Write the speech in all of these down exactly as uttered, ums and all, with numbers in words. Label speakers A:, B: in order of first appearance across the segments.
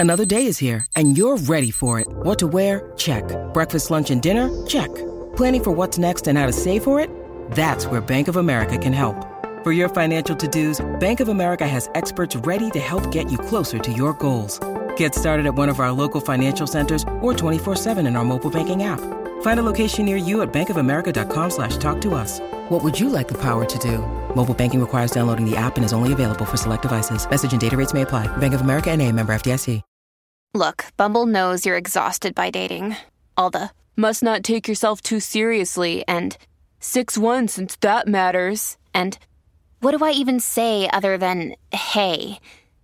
A: Another day is here, and you're ready for it. What to wear? Check. Breakfast, lunch, and dinner? Check. Planning for what's next and how to save for it? That's where Bank of America can help. For your financial to-dos, Bank of America has experts ready to help get you closer to your goals. Get started at one of our local financial centers or twenty-four seven in our mobile banking app. Find a location near you at bankofamerica.com slash talk to us. What would you like the power to do? Mobile banking requires downloading the app and is only available for select devices. Message and data rates may apply. Bank of America N A, member F D I C.
B: Look, Bumble knows you're exhausted by dating. All the, must not take yourself too seriously, and six one since that matters, and what do I even say other than, hey?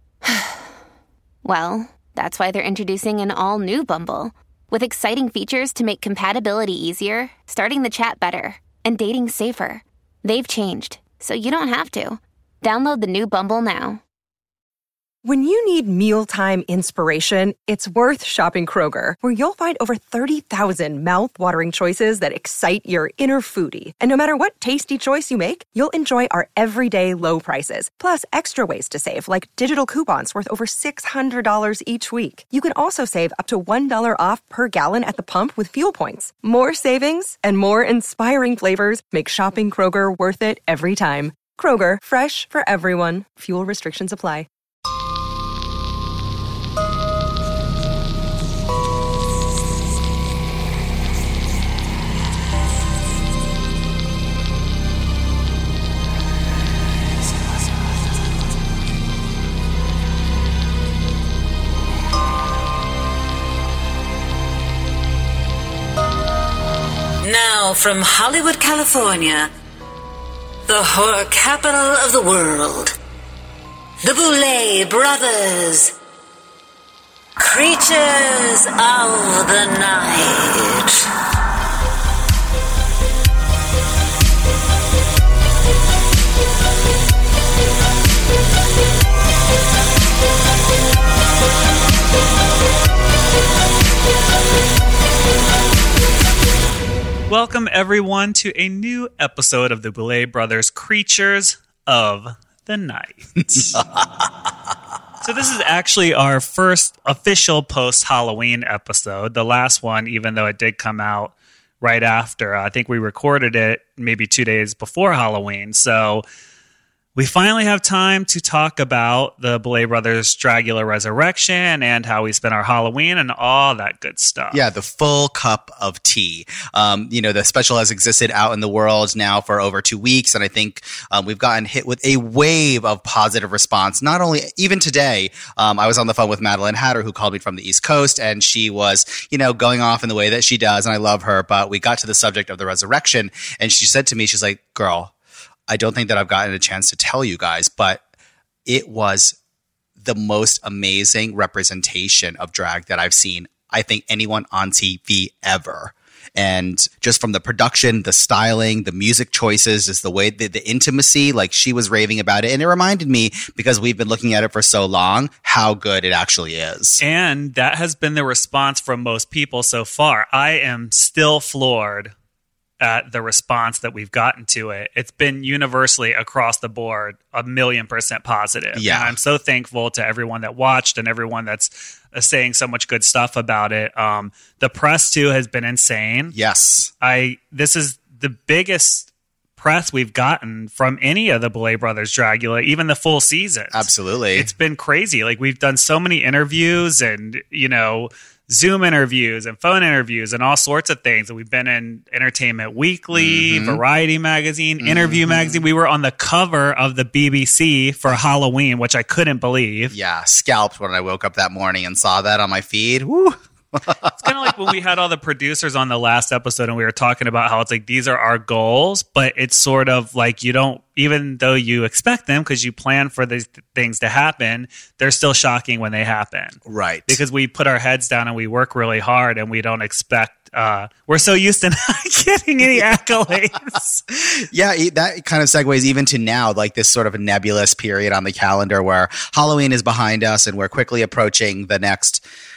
B: Well, that's why they're introducing an all-new Bumble, with exciting features to make compatibility easier, starting the chat better, and dating safer. They've changed, so you don't have to. Download the new Bumble now.
C: When you need mealtime inspiration, it's worth shopping Kroger, where you'll find over thirty thousand mouth-watering choices that excite your inner foodie. And no matter what tasty choice you make, you'll enjoy our everyday low prices, plus extra ways to save, like digital coupons worth over six hundred dollars each week. You can also save up to one dollar off per gallon at the pump with fuel points. More savings and more inspiring flavors make shopping Kroger worth it every time. Kroger, fresh for everyone. Fuel restrictions apply.
D: Now from Hollywood, California, the horror capital of the world, the Boulet Brothers, Creatures of the Night.
E: Welcome, everyone, to a new episode of the Boulet Brothers Creatures of the Night. So this is actually our first official post-Halloween episode. The last one, even though it did come out right after, I think we recorded it maybe two days before Halloween. So we finally have time to talk about the Boulet Brothers Dragula Resurrection and how we spent our Halloween and all that good stuff.
F: Yeah, the full cup of tea. Um, you know, the special has existed out in the world now for over two weeks, and I think um, we've gotten hit with a wave of positive response. Not only, even today, um, I was on the phone with Madeline Hatter, who called me from the East Coast, and she was, you know, going off in the way that she does, and I love her, but we got to the subject of the resurrection, and she said to me, she's like, girl, I don't think that I've gotten a chance to tell you guys, but it was the most amazing representation of drag that I've seen, I think, anyone on T V ever. And just from the production, the styling, the music choices, just the way, the, the intimacy, like she was raving about it. And it reminded me, because we've been looking at it for so long, how good it actually is.
E: And that has been the response from most people so far. I am still floored at the response that we've gotten to it. It's been universally across the board a million percent positive.
F: Yeah.
E: And I'm so thankful to everyone that watched and everyone that's uh, saying so much good stuff about it. Um, the press too has been insane.
F: Yes.
E: I, this is the biggest press we've gotten from any of the Boulet Brothers Dragula, even the full season.
F: Absolutely.
E: It's been crazy. Like, we've done so many interviews and, you know, Zoom interviews and phone interviews and all sorts of things. And we've been in Entertainment Weekly, mm-hmm. Variety Magazine, mm-hmm. Interview Magazine. We were on the cover of the B B C for Halloween, which I couldn't believe.
F: Yeah, scalped when I woke up that morning and saw that on my feed. Woo!
E: It's kind of like when we had all the producers on the last episode and we were talking about how it's like, these are our goals, but it's sort of like you don't, even though you expect them because you plan for these th- things to happen, they're still shocking when they happen.
F: Right.
E: Because we put our heads down and we work really hard and we don't expect, uh, we're so used to not getting any accolades.
F: Yeah, that kind of segues even to now, like this sort of a nebulous period on the calendar where Halloween is behind us and we're quickly approaching the next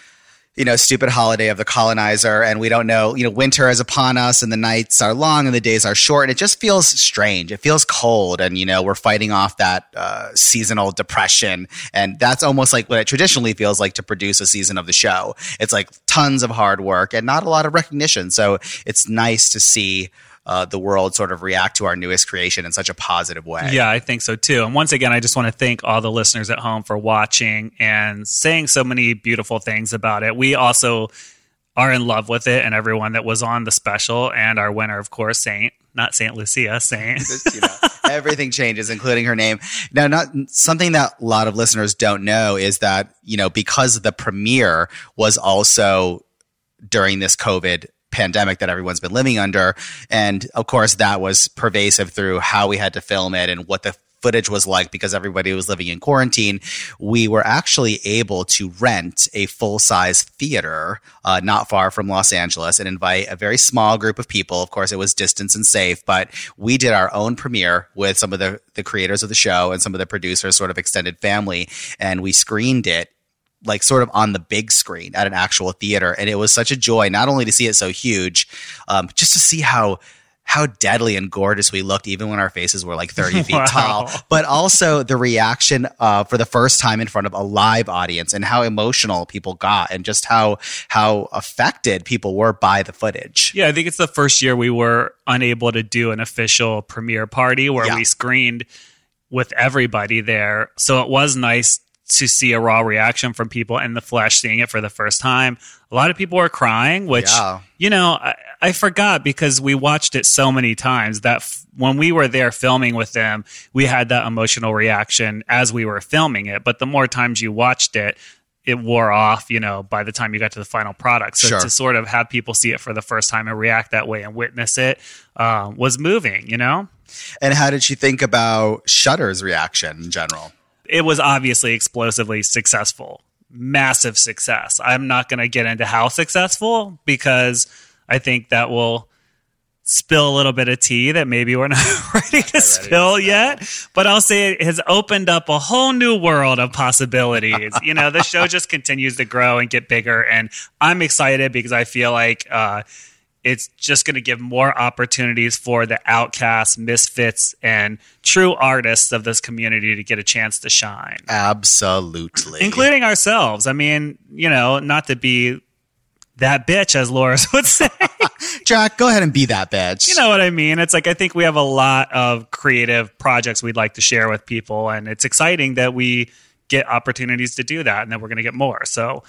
F: you know, stupid holiday of the colonizer, and we don't know, you know, winter is upon us and the nights are long and the days are short, and it just feels strange. It feels cold, and, you know, we're fighting off that uh, seasonal depression, and that's almost like what it traditionally feels like to produce a season of the show. It's like tons of hard work and not a lot of recognition, so it's nice to see Uh, the world sort of react to our newest creation in such a positive way.
E: Yeah, I think so too. And once again, I just want to thank all the listeners at home for watching and saying so many beautiful things about it. We also are in love with it and everyone that was on the special, and our winner, of course, Saint, not Saint Lucia, Saint.
F: You know, everything changes, including her name. Now, not something that a lot of listeners don't know is that, you know, because the premiere was also during this COVID pandemic that everyone's been living under. And of course, that was pervasive through how we had to film it and what the footage was like because everybody was living in quarantine. We were actually able to rent a full-size theater uh, not far from Los Angeles and invite a very small group of people. Of course, it was distance and safe, but we did our own premiere with some of the, the creators of the show and some of the producers, sort of extended family, and we screened it like sort of on the big screen at an actual theater. And it was such a joy, not only to see it so huge, um, just to see how how deadly and gorgeous we looked, even when our faces were like thirty feet
E: Wow.
F: tall, but also the reaction uh, for the first time in front of a live audience and how emotional people got and just how how affected people were by the footage.
E: Yeah, I think it's the first year we were unable to do an official premiere party where
F: Yeah.
E: we screened with everybody there. So it was nice to see a raw reaction from people in the flesh, seeing it for the first time. A lot of people were crying, which,
F: Yeah.
E: you know, I, I forgot because we watched it so many times that f- when we were there filming with them, we had that emotional reaction as we were filming it. But the more times you watched it, it wore off, you know, by the time you got to the final product. So
F: Sure.
E: to sort of have people see it for the first time and react that way and witness it um, was moving, you know?
F: And how did you think about Shudder's reaction in general?
E: It was obviously explosively successful. Massive success. I'm not going to get into how successful because I think that will spill a little bit of tea that maybe we're not ready to spill yet. But I'll say it has opened up a whole new world of possibilities. You know, the show just continues to grow and get bigger. And I'm excited because I feel like uh, it's just going to give more opportunities for the outcasts, misfits, and true artists of this community to get a chance to shine.
F: Absolutely.
E: Including ourselves. I mean, you know, not to be that bitch, as Loris would say.
F: Jack, go ahead and be that bitch.
E: You know what I mean? It's like, I think we have a lot of creative projects we'd like to share with people, and it's exciting that we get opportunities to do that, and that we're going to get more. So,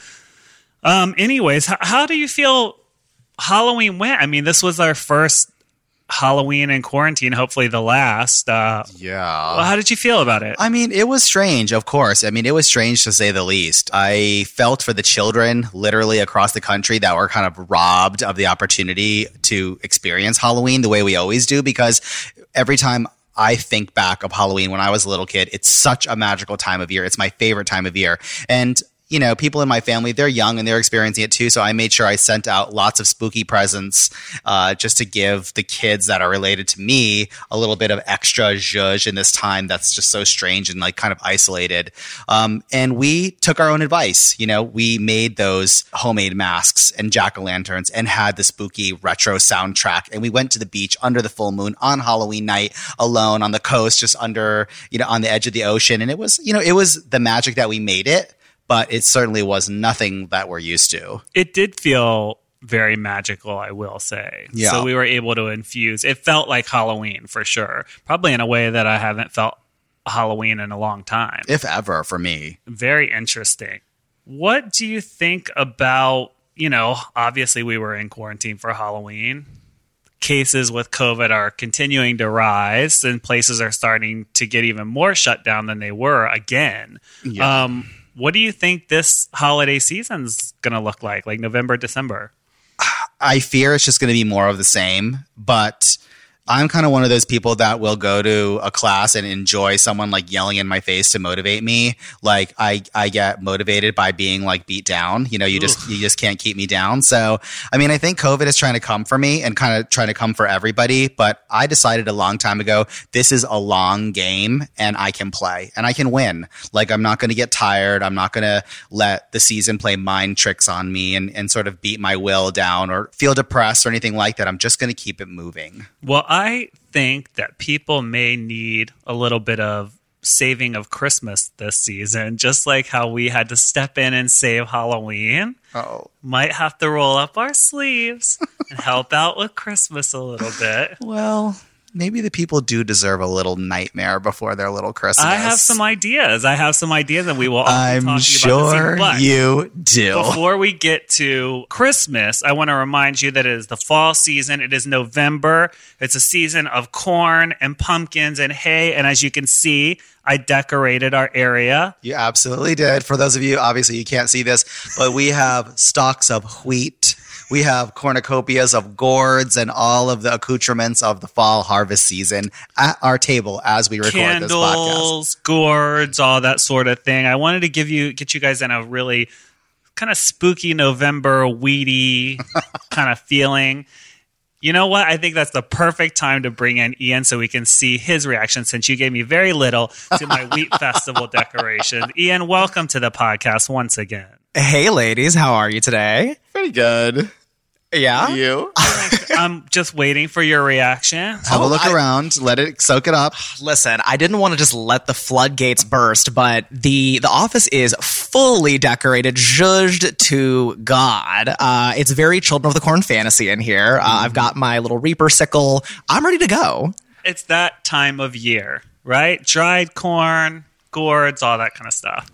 E: um, anyways, h- how do you feel Halloween went? I mean, this was our first Halloween in quarantine, hopefully the last. Uh,
F: Yeah.
E: well, how did you feel about it?
F: I mean, it was strange, of course. I mean, it was strange to say the least. I felt for the children literally across the country that were kind of robbed of the opportunity to experience Halloween the way we always do, because every time I think back of Halloween when I was a little kid, it's such a magical time of year. It's my favorite time of year. And you know, people in my family, they're young and they're experiencing it too. So I made sure I sent out lots of spooky presents uh, just to give the kids that are related to me a little bit of extra zhuzh in this time that's just so strange and like kind of isolated. Um, and we took our own advice. You know, we made those homemade masks and jack-o'-lanterns and had the spooky retro soundtrack. And we went to the beach under the full moon on Halloween night alone on the coast, just under, you know, on the edge of the ocean. And it was, you know, it was the magic that we made it. But it certainly was nothing that we're used to.
E: It did feel very magical, I will say.
F: Yeah.
E: So we were able to infuse. It felt like Halloween for sure. Probably in a way that I haven't felt Halloween in a long time.
F: If ever, for me.
E: Very interesting. What do you think about, you know, obviously we were in quarantine for Halloween. Cases with COVID are continuing to rise and places are starting to get even more shut down than they were again.
F: Yeah.
E: Um, what do you think this holiday season's going to look like, like November, December?
F: I fear it's just going to be more of the same, but I'm kind of one of those people that will go to a class and enjoy someone like yelling in my face to motivate me. Like I, I get motivated by being like beat down. You know, you just, you just can't keep me down. So, I mean, I think COVID is trying to come for me and kind of trying to come for everybody. But I decided a long time ago, this is a long game and I can play and I can win. Like I'm not going to get tired. I'm not going to let the season play mind tricks on me and, and sort of beat my will down or feel depressed or anything like that. I'm just going to keep it moving.
E: Well, I think that people may need a little bit of saving of Christmas this season, just like how we had to step in and save Halloween.
F: Oh,
E: might have to roll up our sleeves and help out with Christmas a little bit.
F: Well, maybe the people do deserve a little nightmare before their little Christmas.
E: I have some ideas. I have some ideas, and we will all be
F: I'm
E: talking
F: sure
E: about this.
F: you do.
E: Before we get to Christmas, I want to remind you that it is the fall season. It is November. It's a season of corn and pumpkins and hay. And as you can see, I decorated our area.
F: You absolutely did. For those of you, obviously you can't see this, but we have stalks of wheat. We have cornucopias of gourds and all of the accoutrements of the fall harvest season at our table as we record
E: Candles,
F: this podcast.
E: Candles, gourds, all that sort of thing. I wanted to give you, get you guys in a really kind of spooky November, weedy kind of feeling. You know what? I think that's the perfect time to bring in Ian so we can see his reaction since you gave me very little to my wheat festival decoration. Ian, welcome to the podcast once again.
G: Hey, ladies. How are you today?
F: Pretty good.
G: Yeah?
F: You?
E: I'm just waiting for your reaction.
F: Have
G: Oh,
F: a look
G: I-
F: around. Let it soak it up.
G: Listen, I didn't want to just let the floodgates burst, but the the office is fully decorated, zhuzhed to God. Uh, it's very Children of the Corn fantasy in here. Uh, I've got my little Reaper sickle. I'm ready to go.
E: It's that time of year, right? Dried corn, gourds, all that kind of stuff.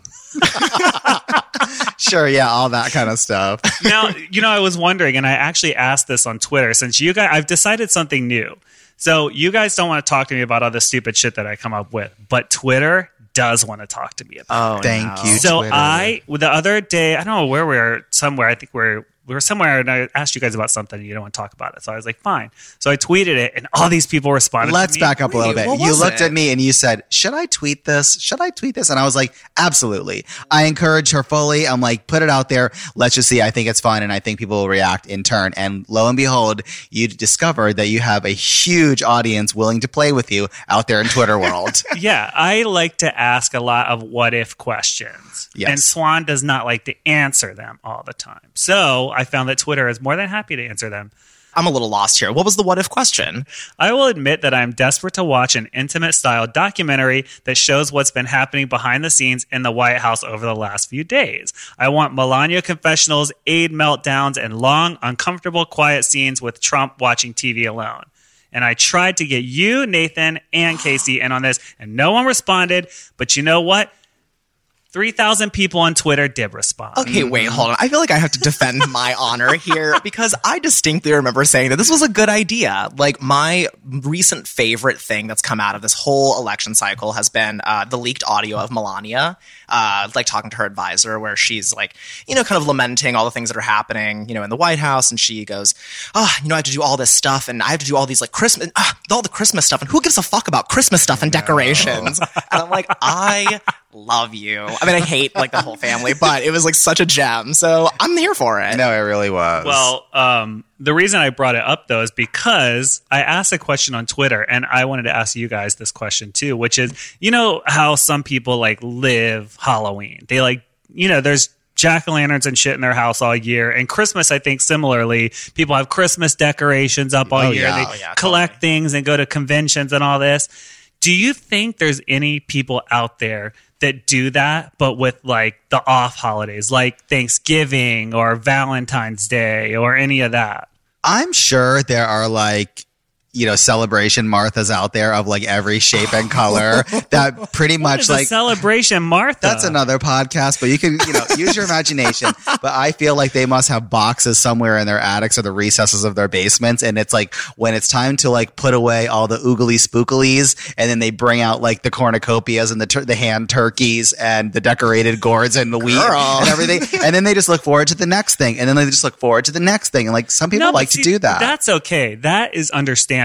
F: Sure, yeah, all that kind of stuff.
E: Now, you know, I was wondering, and I actually asked this on Twitter, since you guys, I've decided something new. So you guys don't want to talk to me about all the stupid shit that I come up with, but Twitter does want to talk to me about.
G: Oh,
F: Thank you,
E: So
F: Twitter.
E: I, the other day, I don't know where we were, somewhere, I think we're, we were somewhere, and I asked you guys about something, and you don't want to talk about it. So I was like, fine. So I tweeted it, and all these people responded
F: Let's
E: to me.
F: back up a little
G: Wait,
F: bit.
G: what
F: You
G: was
F: looked
G: it?
F: at me and you said, should I tweet this? Should I tweet this? And I was like, absolutely. I encourage her fully. I'm like, put it out there. Let's just see. I think it's fun. And I think people will react in turn. And lo and behold, you discovered that you have a huge audience willing to play with you out there in Twitter world.
E: Yeah, I like to ask a lot of what if questions.
F: Yes.
E: And Swan does not like to answer them all the time. So I found that Twitter is more than happy to answer them.
G: I'm a little lost here. What was the what if question?
E: I will admit that I'm desperate to watch an intimate style documentary that shows what's been happening behind the scenes in the White House over the last few days. I want Melania confessionals, aide meltdowns, and long, uncomfortable, quiet scenes with Trump watching T V alone. And I tried to get you, Nathan, and Casey in on this, and no one responded. But you know what? three thousand people on Twitter did respond.
G: Okay, wait, hold on. I feel like I have to defend my honor here because I distinctly remember saying that this was a good idea. Like, my recent favorite thing that's come out of this whole election cycle has been uh, the leaked audio of Melania, uh, like talking to her advisor, where she's like, you know, kind of lamenting all the things that are happening, you know, in the White House. And she goes, oh, you know, I have to do all this stuff and I have to do all these like Christmas, uh, all the Christmas stuff. And who gives a fuck about Christmas stuff and decorations? And I'm like, I love you. I mean, I hate like the whole family, but it was like such a gem. So I'm here for it.
F: No, it really was.
E: Well, um, the reason I brought it up, though, is because I asked a question on Twitter, and I wanted to ask you guys this question, too, which is, you know how some people, like, live Halloween? They, like, you know, there's jack-o'-lanterns and shit in their house all year. And Christmas, I think, similarly, people have Christmas decorations up all
F: Oh,
E: year.
F: yeah.
E: They
G: Oh, yeah,
E: collect
G: totally.
E: things and go to conventions and all this. Do you think there's any people out there that do that, but with like the off holidays, like Thanksgiving or Valentine's Day or any of that?
F: I'm sure there are like, you know, celebration Marthas out there of like every shape and color that pretty
E: What
F: much
E: is
F: like
E: a celebration, Martha?
F: that's another podcast, but you can, you know, use your imagination. But I feel like they must have boxes somewhere in their attics or the recesses of their basements. And it's like when it's time to like put away all the oogly spookilies, and then they bring out like the cornucopias and the tur- the hand turkeys and the decorated gourds and the wheat
G: Girl.
F: and everything. And then they just look forward to the next thing. And then they just look forward to the next thing. And like some people
E: No, but
F: like
E: see,
F: to do that.
E: That's okay. That is understandable.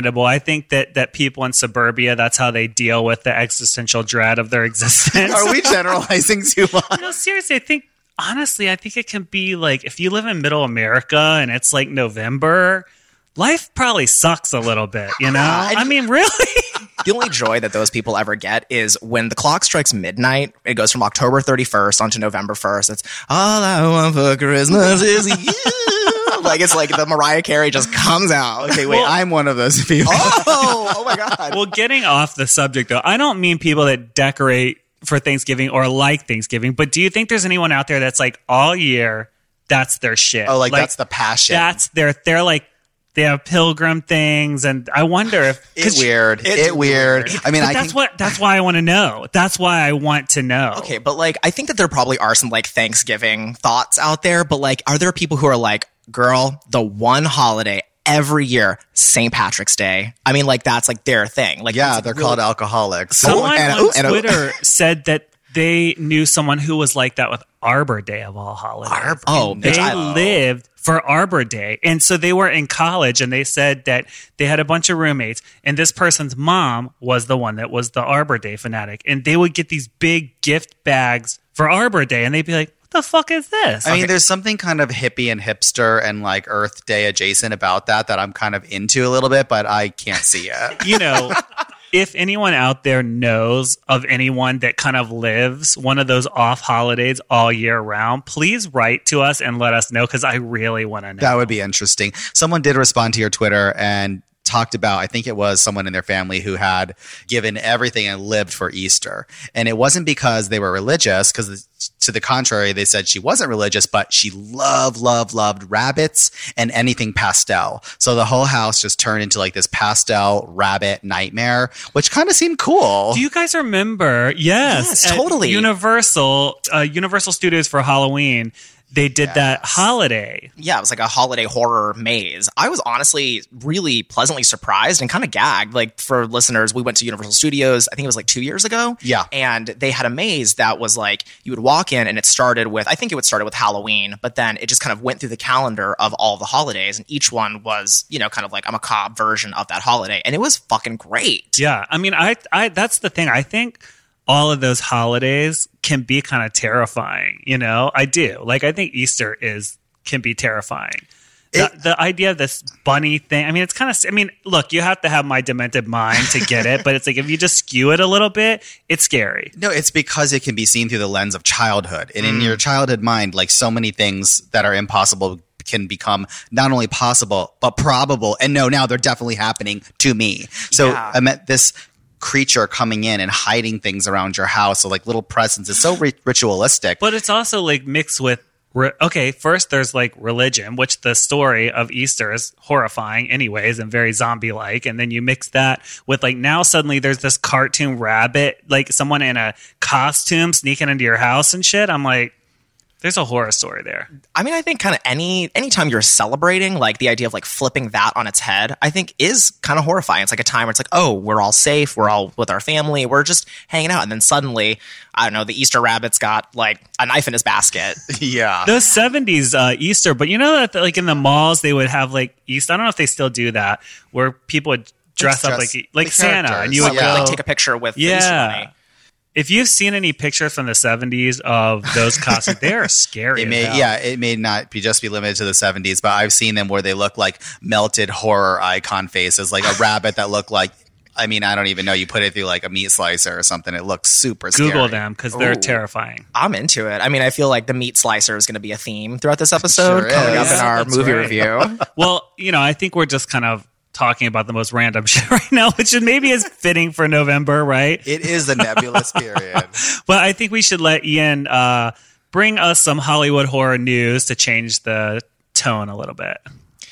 E: understandable. I think that that people in suburbia, that's how they deal with the existential dread of their existence.
F: Are we generalizing too much?
E: No, seriously, I think, honestly, I think it can be like, if you live in middle America and it's like November, life probably sucks a little bit, you know? I mean, really?
G: The only joy that those people ever get is when the clock strikes midnight. It goes from October thirty-first onto November first. It's all I want for Christmas is you. Like, it's like the Mariah Carey just comes out.
F: Okay, wait, well, I'm one of those people.
G: Oh, oh my God.
E: Well, getting off the subject, though, I don't mean people that decorate for Thanksgiving or like Thanksgiving, but do you think there's anyone out there that's like all year, that's their shit?
F: Oh, like, like that's the passion.
E: That's their, they're like, they have pilgrim things, and I wonder if
F: it's weird. It's, it's weird. weird. I mean,
E: but
F: I
E: that's
F: can...
E: what that's why I want to know. That's why I want to know.
G: Okay, but like, I think that there probably are some like Thanksgiving thoughts out there. But like, are there people who are like, girl, the one holiday every year, Saint Patrick's Day? I mean, like that's like their thing. Like,
F: yeah, they're really... called alcoholics.
E: Someone
F: oh, and,
E: on
F: oh, and,
E: Twitter oh. said that they knew someone who was like that with Arbor Day of all holidays.
F: Arbor.
G: Oh,
E: they lived for Arbor Day. And so they were in college, and they said that they had a bunch of roommates, and this person's mom was the one that was the Arbor Day fanatic. And they would get these big gift bags for Arbor Day, and they'd be like, what the fuck is this?
F: I
E: okay.
F: mean, there's something kind of hippie and hipster and like Earth Day adjacent about that that I'm kind of into a little bit, but I can't see it.
E: You know, if anyone out there knows of anyone that kind of lives one of those off holidays all year round, please write to us and let us know, because I really want to know.
F: That would be interesting. Someone did respond to your Twitter and talked about, I think it was someone in their family who had given everything and lived for Easter. And it wasn't because they were religious, because to the contrary, they said she wasn't religious, but she loved, loved, loved rabbits and anything pastel. So the whole house just turned into like this pastel rabbit nightmare, which kind of seemed cool.
E: Do you guys remember? Yes,
G: yes totally.
E: Universal, uh, Universal Studios for Halloween, they did yes. that holiday.
G: Yeah, it was like a holiday horror maze. I was honestly really pleasantly surprised and kind of gagged. Like, for listeners, we went to Universal Studios, I think it was like two years ago.
F: Yeah.
G: And they had a maze that was like, you would walk in and it started with, I think it would started with Halloween, but then it just kind of went through the calendar of all the holidays. And each one was, you know, kind of like a macabre version of that holiday. And it was fucking great.
E: Yeah. I mean, I, I that's the thing. I think all of those holidays can be kind of terrifying, you know? I do. Like, I think Easter is can be terrifying. The, it, the idea of this bunny thing, I mean, it's kind of, I mean, look, you have to have my demented mind to get it, but it's like, if you just skew it a little bit, it's scary.
F: No, it's because it can be seen through the lens of childhood. And mm. in your childhood mind, like, so many things that are impossible can become not only possible, but probable. And no, now they're definitely happening to me. So yeah. I met this creature coming in and hiding things around your house. So like little presents. It's so ri- ritualistic.
E: But it's also like mixed with, re- okay, first there's like religion, which the story of Easter is horrifying anyways and very zombie-like. And then you mix that with like, now suddenly there's this cartoon rabbit, like someone in a costume sneaking into your house and shit. I'm like, there's a horror story there.
G: I mean, I think kind of any anytime you're celebrating, like the idea of like flipping that on its head, I think is kind of horrifying. It's like a time where it's like, oh, we're all safe, we're all with our family, we're just hanging out, and then suddenly, I don't know, the Easter rabbit's got like a knife in his basket.
F: Yeah,
E: the seventies uh, Easter, but you know that like in the malls they would have like Easter. I don't know if they still do that, where people would dress
F: dress,
E: up like like Santa, and you would
G: yeah.
E: go,
G: like take a picture with
E: yeah.
G: Easter money.
E: If you've seen any pictures from the seventies of those costumes, they are scary.
F: It may, yeah, it may not be just be limited to the seventies, but I've seen them where they look like melted horror icon faces, like a rabbit that looked like, I mean, I don't even know. You put it through like a meat slicer or something. It looks super scary.
E: Google them because they're
G: Ooh.
E: terrifying.
G: I'm into it. I mean, I feel like the meat slicer is going to be a theme throughout this episode
F: Sure
G: coming
F: is.
G: up in
E: Yeah,
G: our
E: that's
G: movie
E: right.
G: review.
E: Well, you know, I think we're just kind of talking about the most random shit right now, which is maybe is fitting for November, right?
F: It is the nebulous period.
E: But I think we should let Ian uh, bring us some Hollywood horror news to change the tone a little bit.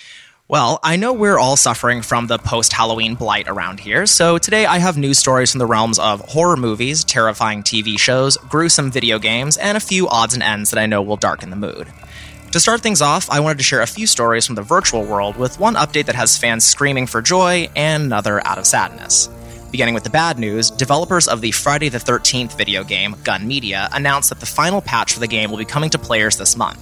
G: Well, I know we're all suffering from the post-Halloween blight around here, so today I have news stories from the realms of horror movies, terrifying T V shows, gruesome video games, and a few odds and ends that I know will darken the mood. To start things off, I wanted to share a few stories from the virtual world with one update that has fans screaming for joy and another out of sadness. Beginning with the bad news, developers of the Friday the thirteenth video game, Gun Media, announced that the final patch for the game will be coming to players this month.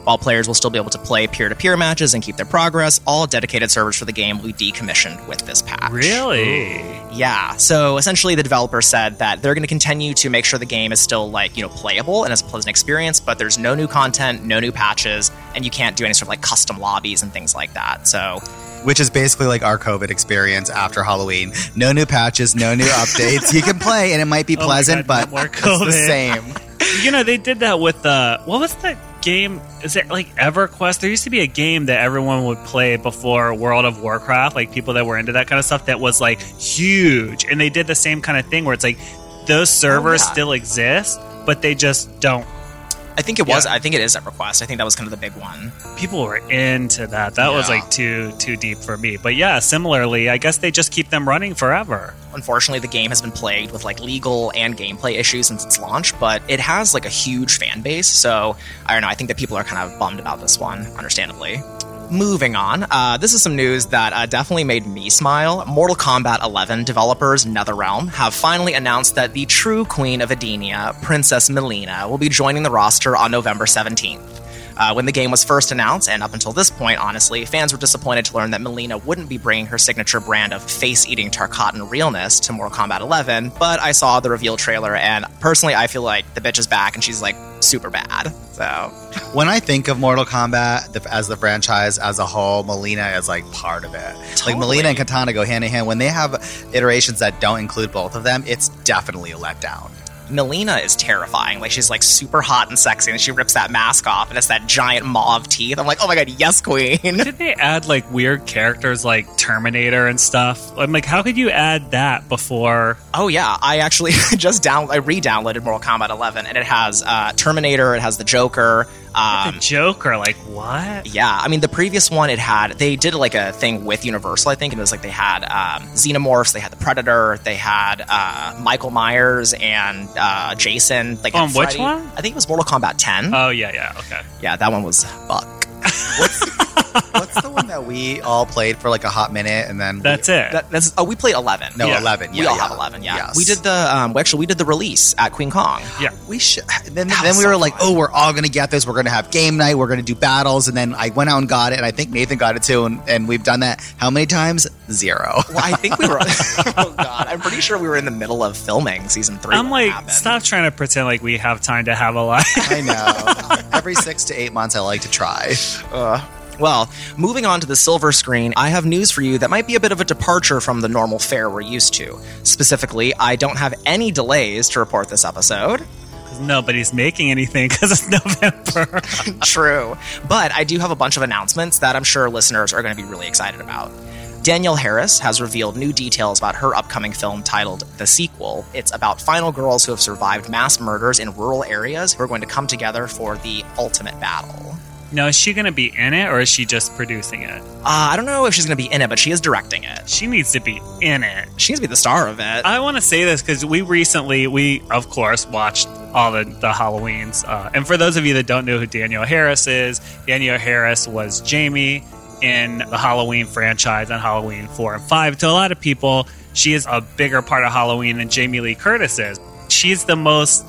G: While players will still be able to play peer-to-peer matches and keep their progress, all dedicated servers for the game will be decommissioned with this patch.
E: Really?
G: Yeah. So essentially the developer said that they're going to continue to make sure the game is still like, you know, playable and has a pleasant experience, but there's no new content, no new patches, and you can't do any sort of like custom lobbies and things like that. So
F: which is basically like our COVID experience after Halloween. No new patches, no new updates. You can play and it might be
E: Oh my
F: pleasant,
E: God,
F: but
E: no more COVID.
F: it's the same.
E: You know, they did that with uh what was that game? Is it like EverQuest? There used to be a game that everyone would play before World of Warcraft, like people that were into that kind of stuff, that was like huge. And they did the same kind of thing where it's like those servers
G: Oh, yeah.
E: still exist, but they just don't.
G: I think it was.
E: Yeah.
G: I think it is EverQuest. I think that was kind of the big one.
E: People were into that. That was
F: Yeah.
E: like too too deep for me. But yeah, similarly, I guess they just keep them running forever.
G: Unfortunately, the game has been plagued with like legal and gameplay issues since its launch, but it has like a huge fan base. So I don't know. I think that people are kind of bummed about this one, understandably. Moving on, uh, this is some news that uh, definitely made me smile. Mortal Kombat eleven developers NetherRealm have finally announced that the true Queen of Edenia, Princess Mileena, will be joining the roster on November seventeenth. Uh, when the game was first announced, and up until this point, honestly, fans were disappointed to learn that Mileena wouldn't be bringing her signature brand of face-eating Tarkatan realness to Mortal Kombat eleven, but I saw the reveal trailer, and personally, I feel like the bitch is back, and she's, like, super bad, so...
F: When I think of Mortal Kombat the, as the franchise as a whole, Mileena is like part of it.
G: Totally.
F: Like Mileena and Katana go hand in hand. When they have iterations that don't include both of them, it's definitely a letdown.
G: Mileena is terrifying. Like, she's, like, super hot and sexy, and she rips that mask off, and it's that giant maw of teeth. I'm like, oh my god, yes, queen!
E: Did they add like weird characters like Terminator and stuff? I'm like, how could you add that before?
G: Oh yeah, I actually just down I re-downloaded Mortal Kombat eleven, and it has uh, Terminator, it has the Joker. Um,
E: the Joker, like what?
G: yeah, I mean the previous one it had they did like a thing with Universal, I think, and it was like they had um, Xenomorphs, they had the Predator, they had uh, Michael Myers and uh, Jason. Like
E: On
G: had
E: which
G: Freddy.
E: one?
G: I think it was Mortal Kombat ten.
E: Oh yeah, yeah, okay.
G: yeah, that one was fuck.
F: What's the one that we all played for like a hot minute and then we-
E: That's it.
G: That, that's oh, we played eleven.
F: No,
E: Yeah.
F: eleven. Yeah,
G: we all
F: yeah.
G: have eleven. Yeah,
F: Yes.
G: we did the um, we actually we did the release at Queen Kong.
E: yeah.
F: We should. Then,
G: That
F: then
G: was
F: we
G: so
F: were like,
G: fun.
F: oh, we're all going to get this. We're going to have game night. We're going to do battles. And then I went out and got it. And I think Nathan got it too. And, and we've done that how many times? Zero.
G: Well, I think we were. Oh God, I'm pretty sure we were in the middle of filming season three.
E: I'm
G: when it
E: like,
G: happened.
E: stop trying to pretend like we have time to have a life.
F: I know. Every six to eight months, I like to try.
G: Well, moving on to the silver screen, I have news for you that might be a bit of a departure from the normal fare we're used to. Specifically, I don't have any delays to report this episode.
E: Nobody's making anything because it's November.
G: True. But I do have a bunch of announcements that I'm sure listeners are going to be really excited about. Danielle Harris has revealed new details about her upcoming film titled The Sequel. It's about final girls who have survived mass murders in rural areas who are going to come together for the ultimate battle.
E: Now, is she going to be in it or is she just producing it?
G: Uh, I don't know if she's going to be in it, but she is directing it.
E: She needs to be in it.
G: She needs to be the star of it.
E: I want to say this because we recently, we of course watched all the, the Halloweens. Uh, and for those of you that don't know who Danielle Harris is, Danielle Harris was Jamie in the Halloween franchise on Halloween four and five. To a lot of people, she is a bigger part of Halloween than Jamie Lee Curtis is. She's the most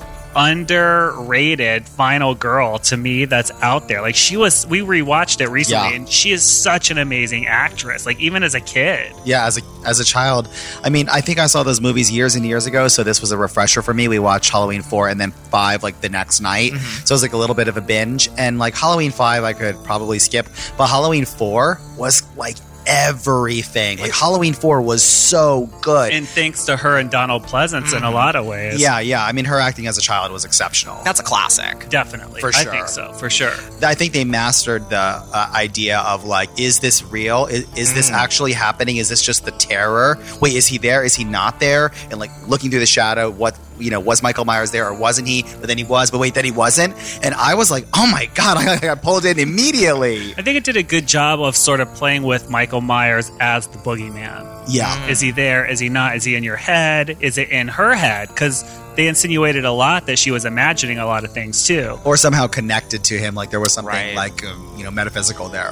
E: underrated final girl to me that's out there. Like she was, we rewatched it recently,
F: Yeah.
E: and she is such an amazing actress. Like even as a kid.
F: Yeah, as a as a child, I mean, I think I saw those movies years and years ago, so this was a refresher for me. We watched Halloween four and then five like the next night,
G: Mm-hmm.
F: so it was like a little bit of a binge. And like Halloween five, I could probably skip, but Halloween four was like everything. Like Halloween four was so good.
E: And thanks to her and Donald Pleasance in a lot of ways.
F: yeah, yeah. I mean, her acting as a child was exceptional.
G: That's a classic.
E: Definitely.
F: For
E: I
F: sure.
E: think so, for sure.
F: I think they mastered the uh, idea of like, is this real? Is, is this actually happening? Is this just the terror? Wait, is he there? Is he not there? And like looking through the shadow, what, you know, was Michael Myers there or wasn't he? But then he was, but wait, then he wasn't. And I was like, oh my God, I got pulled in immediately.
E: I think it did a good job of sort of playing with Michael Myers as the boogeyman.
F: Yeah.
E: Is he there? Is he not? Is he in your head? Is it in her head? Because they insinuated a lot that she was imagining a lot of things too.
F: Or somehow connected to him. Like there was something
G: Right.
F: like, um, you know, metaphysical there.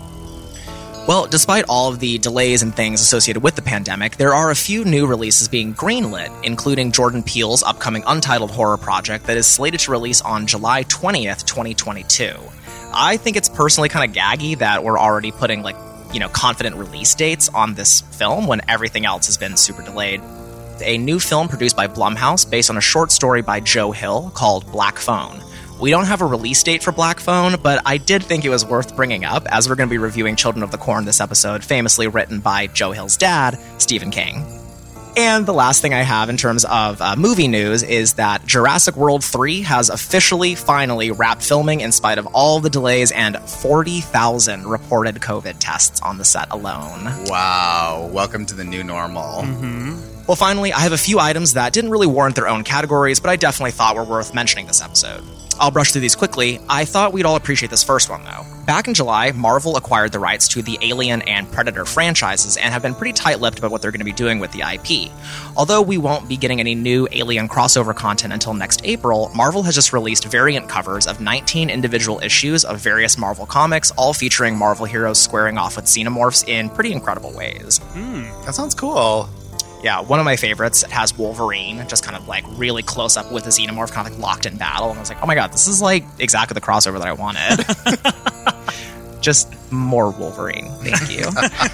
G: Well, despite all of the delays and things associated with the pandemic, there are a few new releases being greenlit, including Jordan Peele's upcoming Untitled horror project that is slated to release on July twentieth, twenty twenty-two. I think it's personally kind of gaggy that we're already putting like, you know, confident release dates on this film when everything else has been super delayed. A new film produced by Blumhouse based on a short story by Joe Hill called Black Phone. We don't have a release date for Black Phone, but I did think it was worth bringing up as we're going to be reviewing Children of the Corn this episode, famously written by Joe Hill's dad, Stephen King. And the last thing I have in terms of uh, movie news is that Jurassic World three has officially, finally wrapped filming in spite of all the delays and forty thousand reported COVID tests on the set alone.
F: Wow. Welcome to the new normal.
G: Mm-hmm. Well, finally, I have a few items that didn't really warrant their own categories, but I definitely thought were worth mentioning this episode. I'll brush through these quickly. I thought we'd all appreciate this first one, though. Back in July, Marvel acquired the rights to the Alien and Predator franchises and have been pretty tight-lipped about what they're going to be doing with the I P. Although we won't be getting any new Alien crossover content until next April, Marvel has just released variant covers of nineteen individual issues of various Marvel comics, all featuring Marvel heroes squaring off with xenomorphs in pretty incredible ways.
F: Mm, that sounds cool.
G: Yeah, one of my favorites has Wolverine, just kind of like really close up with a xenomorph, kind of like locked in battle. And I was like, oh my god, this is like exactly the crossover that I wanted. Just more Wolverine. Thank you.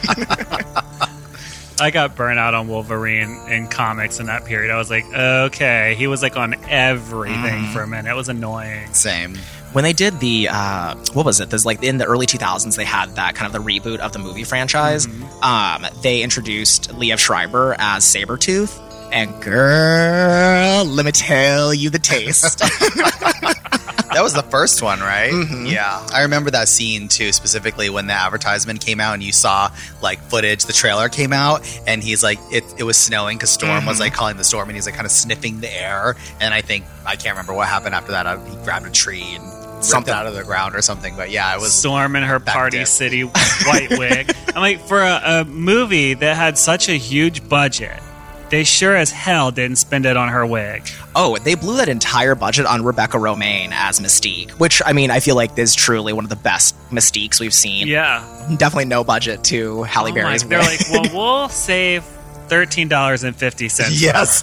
E: I got burnt out on Wolverine in comics in that period. I was like, okay. He was like on everything mm. for a minute. It was annoying.
F: Same.
G: When they did the, uh, what was it? There's like in the early two thousands, they had that kind of the reboot of the movie franchise. Mm-hmm. Um, they introduced Liev Schreiber as Sabretooth. And girl, let me tell you the taste.
F: That was the first one, right?
G: Mm-hmm.
F: Yeah. I remember that scene, too, specifically when the advertisement came out and you saw, like, footage. The trailer came out, and he's like, it, it was snowing because Storm mm-hmm. was, like, calling the storm, and he's, like, kind of sniffing the air. And I think, I can't remember what happened after that. He grabbed a tree and something out of the ground or something. But, yeah, it was
E: Storm in her Party dip. City white wig. I'm like, for a, a movie that had such a huge budget, they sure as hell didn't spend it on her wig.
G: Oh, they blew that entire budget on Rebecca Romijn as Mystique, which, I mean, I feel like is truly one of the best Mystiques we've seen.
E: Yeah.
G: Definitely no budget to Halle
E: oh
G: Berry's
E: my,
G: wig.
E: They're like, well, we'll save thirteen dollars and fifty cents.
F: Yes.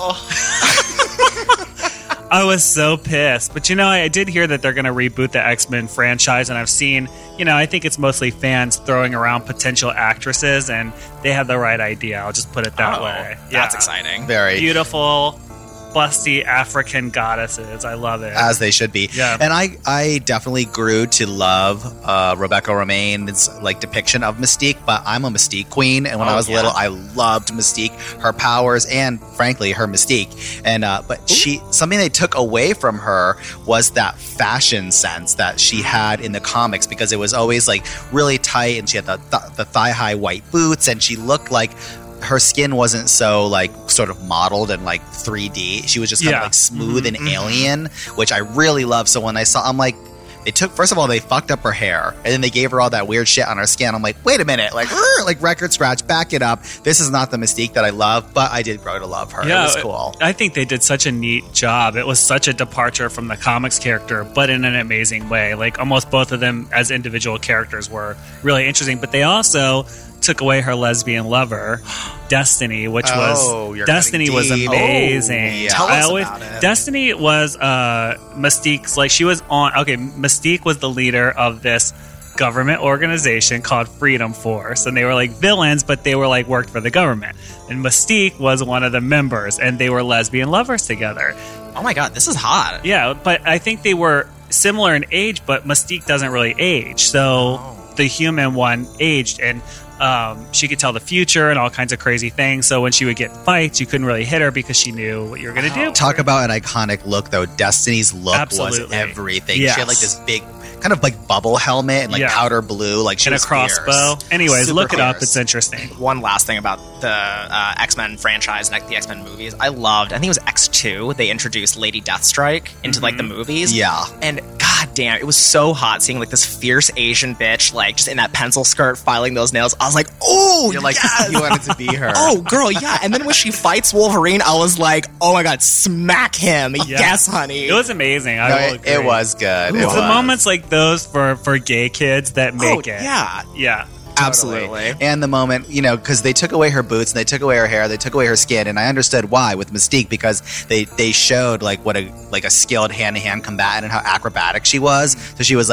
E: I was so pissed. But, you know, I did hear that they're going to reboot the X-Men franchise, and I've seen, you know, I think it's mostly fans throwing around potential actresses, and they have the right idea. I'll just put it that
G: oh,
E: way.
G: That's
E: yeah.
G: exciting.
F: Very.
E: Beautiful, busty African goddesses. I love it.
F: As they should be.
E: Yeah.
F: And I, I definitely grew to love uh, Rebecca Romijn's like depiction of Mystique, but I'm a Mystique queen, and when
G: oh,
F: I was
G: yeah.
F: little, I loved Mystique, her powers, and frankly, her Mystique. And uh, but Ooh. she something they took away from her was that fashion sense that she had in the comics, because it was always like really tight, and she had the th- the thigh high white boots, and she looked like her skin wasn't so like sort of modeled and like three D. She was just kind
E: yeah.
F: of like smooth
E: mm-hmm.
F: and alien, which I really love. So when I saw, I'm like, they took, first of all, they fucked up her hair, and then they gave her all that weird shit on her skin. I'm like, wait a minute, like, like record scratch, back it up. This is not the Mystique that I love, but I did grow to love her.
E: Yeah,
F: it was cool.
E: I think they did such a neat job. It was such a departure from the comics character, but in an amazing way. Like almost both of them as individual characters were really interesting, but they also took away her lesbian lover, Destiny, which
F: oh,
E: was Destiny was amazing.
F: Oh, yeah.
G: Tell
E: I
G: us
E: always,
G: about it.
E: Destiny was uh, Mystique's, like she was on. Okay, Mystique was the leader of this government organization called Freedom Force, and they were like villains, but they were like worked for the government. And Mystique was one of the members, and they were lesbian lovers together.
G: Oh my god, this is hot.
E: Yeah, but I think they were similar in age, but Mystique doesn't really age. So
G: Oh.
E: the human one aged, and um, she could tell the future and all kinds of crazy things. So when she would get fights, you couldn't really hit her because she knew what you were going to do.
F: Talk about an iconic look, though. Destiny's look
E: Absolutely.
F: was everything.
E: Yes.
F: She had like this big, kind of like bubble helmet and like
E: Yeah.
F: powder blue. Like she
E: and a
F: was
E: crossbow.
F: fierce.
E: Anyways,
F: Super
E: look it up.
F: fierce.
E: It's interesting.
G: One last thing about the uh, X-Men franchise, like the X-Men movies, I loved, I think it was X two, they introduced Lady Deathstrike into
E: Mm-hmm.
G: like the movies.
F: Yeah.
G: And god damn, it was so hot seeing like this fierce Asian bitch like just in that pencil skirt filing those nails. I was like, oh,
F: You're like,
G: yes!
F: you wanted to be her.
G: Oh, girl, yeah. And then when she fights Wolverine, I was like, oh my god, smack him.
E: Yeah.
G: Yes, honey.
E: It was amazing. I
F: No,
E: will
F: it,
E: agree.
F: it was good. It
E: It's
F: was.
E: the moments like those for, for gay kids that make
G: Oh,
E: it.
G: yeah.
E: Yeah.
G: Absolutely.
F: And the moment, you know, because they took away her boots and they took away her hair, they took away her skin, and I understood why with Mystique, because they they showed like what a like a skilled hand to hand combatant and how acrobatic she was. So she was like